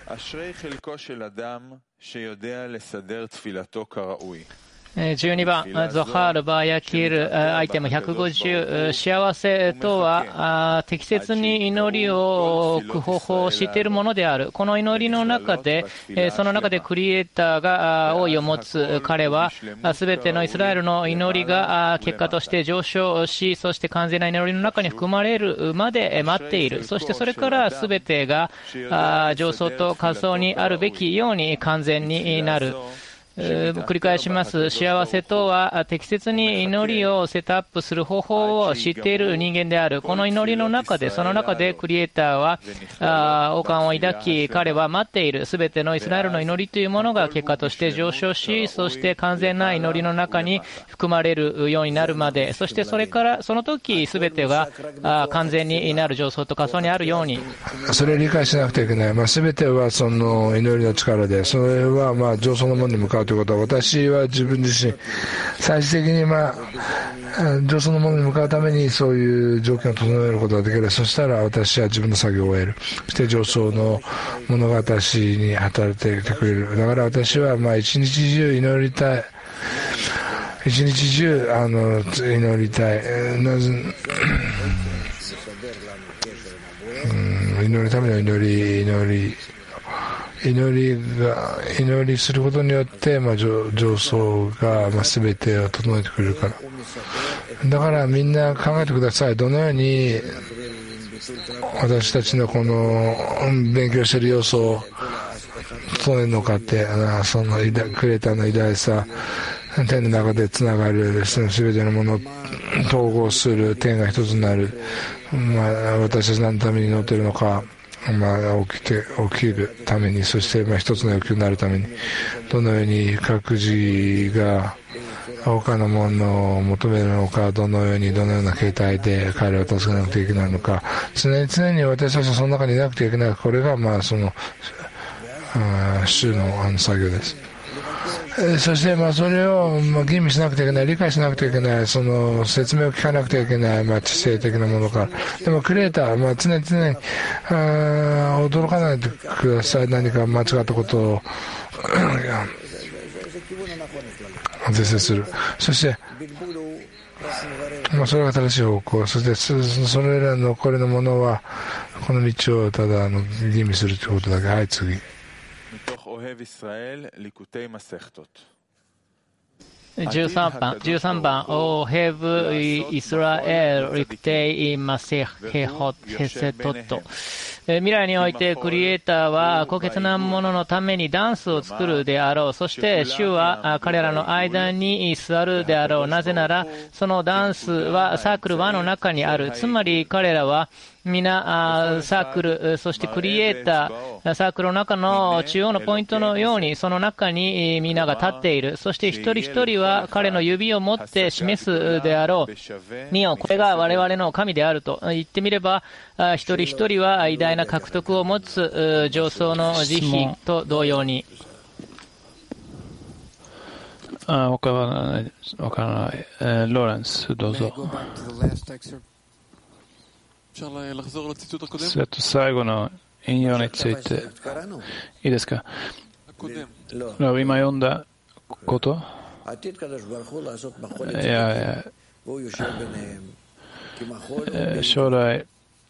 じゅうにばん、ゾハール・バーヤキールアイテムひゃくごじゅう、幸せとは適切に祈りを置く方法を知っているものである。この祈りの中で、その中でクリエイターが王位を持つ彼は、すべてのイスラエルの祈りが結果として上昇し、そして完全な祈りの中に含まれるまで待っている。そしてそれからすべてが上層と下層にあるべきように完全になる。繰り返します。幸せとは適切に祈りをセットアップする方法を知っている人間である。この祈りの中で、その中でクリエイターは王冠を抱き、彼は待っている。すべてのイスラエルの祈りというものが結果として上昇し、そして完全な祈りの中に含まれるようになるまで、そしてそれからその時すべてが完全になる、上層と下層にあるように。 それを理解しなくてはいけない。まあ、すべてはその祈りの力で、それはまあ上層のものに向かうということは、私は自分自身最終的にまあ上層のものに向かうためにそういう条件を整えることができる。そしたら私は自分の作業を終える。そして上層のものが私に働いてくれる。だから私はまあ一日中祈りたい。一日中あの祈りたい。なぜうん祈るための祈り祈り祈りが祈りすることによって、まあ、上, 上層が、まあ、全てを整えてくれるから。だからみんな考えてください。どのように私たちのこの勉強している要素を整えるのかって、そのクリエイターの偉大さ、 天の中でつながるすべてのものを統合する天が一つになる、まあ、私たち何のために祈っているのか、まあ、起きて起きるために、そしてまあ一つの欲求になるために、どのように各自が他のものを求めるのか、どのようにどのような形態で彼らを助けなくてはいけないのか、常に常に私たちはその中にいなくてはいけない。これがまあその主のあの作業です。そしてまあそれをまあ吟味しなくてはいけない、理解しなくてはいけない、その説明を聞かなくてはいけない、まあ知性的なものから。でもクリエイター、まあ常に常にあ驚かないでください。何か間違ったことを是正する。そして、まあそれが正しい方向。そしてそれらの残りのものはこの道をただあの吟味するということだけ。はい、次。 じゅうさんばん、じゅうさんばん、オヘブ・イスラエル・リクテイ・マセヘホ・ヘセトット。未来においてクリエイターは高潔なもののためにダンスを作るであろう。そして主は彼らの間に座るであろう。なぜならそのダンスはサークル輪の中にある。つまり彼らは皆サークル、そしてクリエイター、サークルの中の中央のポイントのようにその中に皆が立っている。そして一人一人は彼の指を持って示すであろう。見よ、これが我々の神であると言ってみれば、一人一人は偉大な獲得を持つ上層の慈悲と同様に。 あ、わからない、わからない。えー、ローレンス、どうぞ。最後の引用についていいですか。今読んだこといやいや、将来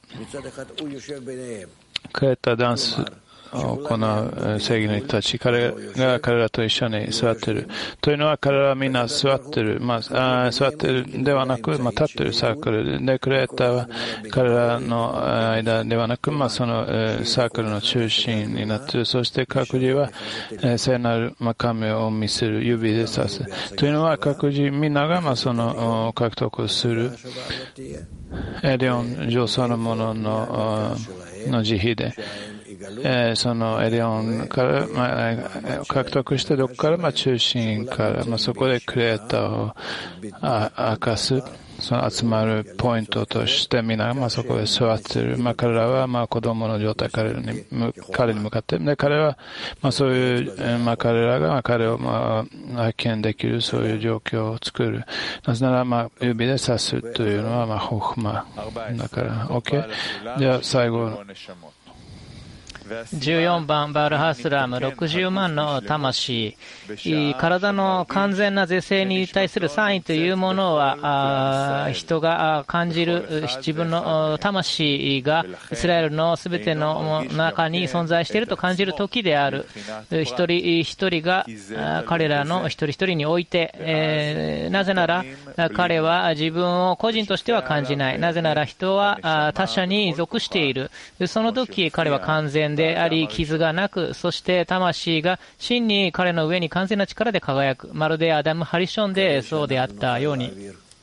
クレーターダンスを行う正義の人たち、彼が彼らと一緒に座っているというのは、彼らはみんな座っている、まあ、あ座っているではなく、まあ、立っているサークルで、クリエイターは彼らの間ではなく、まあ、そのサークルの中心になっている。そして各自は聖なる神を見せる、指で指すというのは、各自みんながまあその獲得するエリオン上層のもののの慈悲で、えー、そのエリオンから、まあ、獲得したどこから、まあ、中心から、まあ、そこでクリエイターを明かす、その集まるポイントとしてみんなが、まあ、そこで座っている。まあ、彼らは、まあ、子供の状態、彼に、彼に向かって、で、彼は、まあ、そういう、まあ、彼らが、まあ、彼を、まあ、発見できる、そういう状況を作る。なぜなら、まあ、指で指すというのは、まあ、ホフマだから、OK。じゃあ、最後。 じゅうよんばん、バルハスラム、ろくじゅうまんの魂。体の完全な是正に対するサインというものは、人が感じる自分の魂がイスラエルのすべての中に存在していると感じる時である。一人一人が彼らの一人一人において、えー、なぜなら彼は自分を個人としては感じない。なぜなら人は他者に属している。その時彼は完全であり、傷がなく、そして魂が真に彼の上に完全な力で輝く。まるでアダム・ハリションでそうであったように。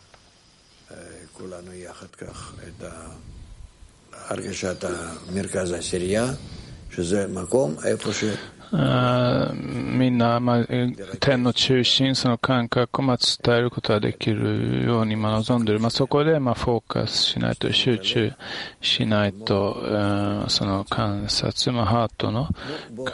あみんな、まあ、天の中心、その感覚をまあ伝えることができるようにまあ望んでいる。まあ、そこでまあフォーカスしないと、集中しないと、その観察、まあ、ハートの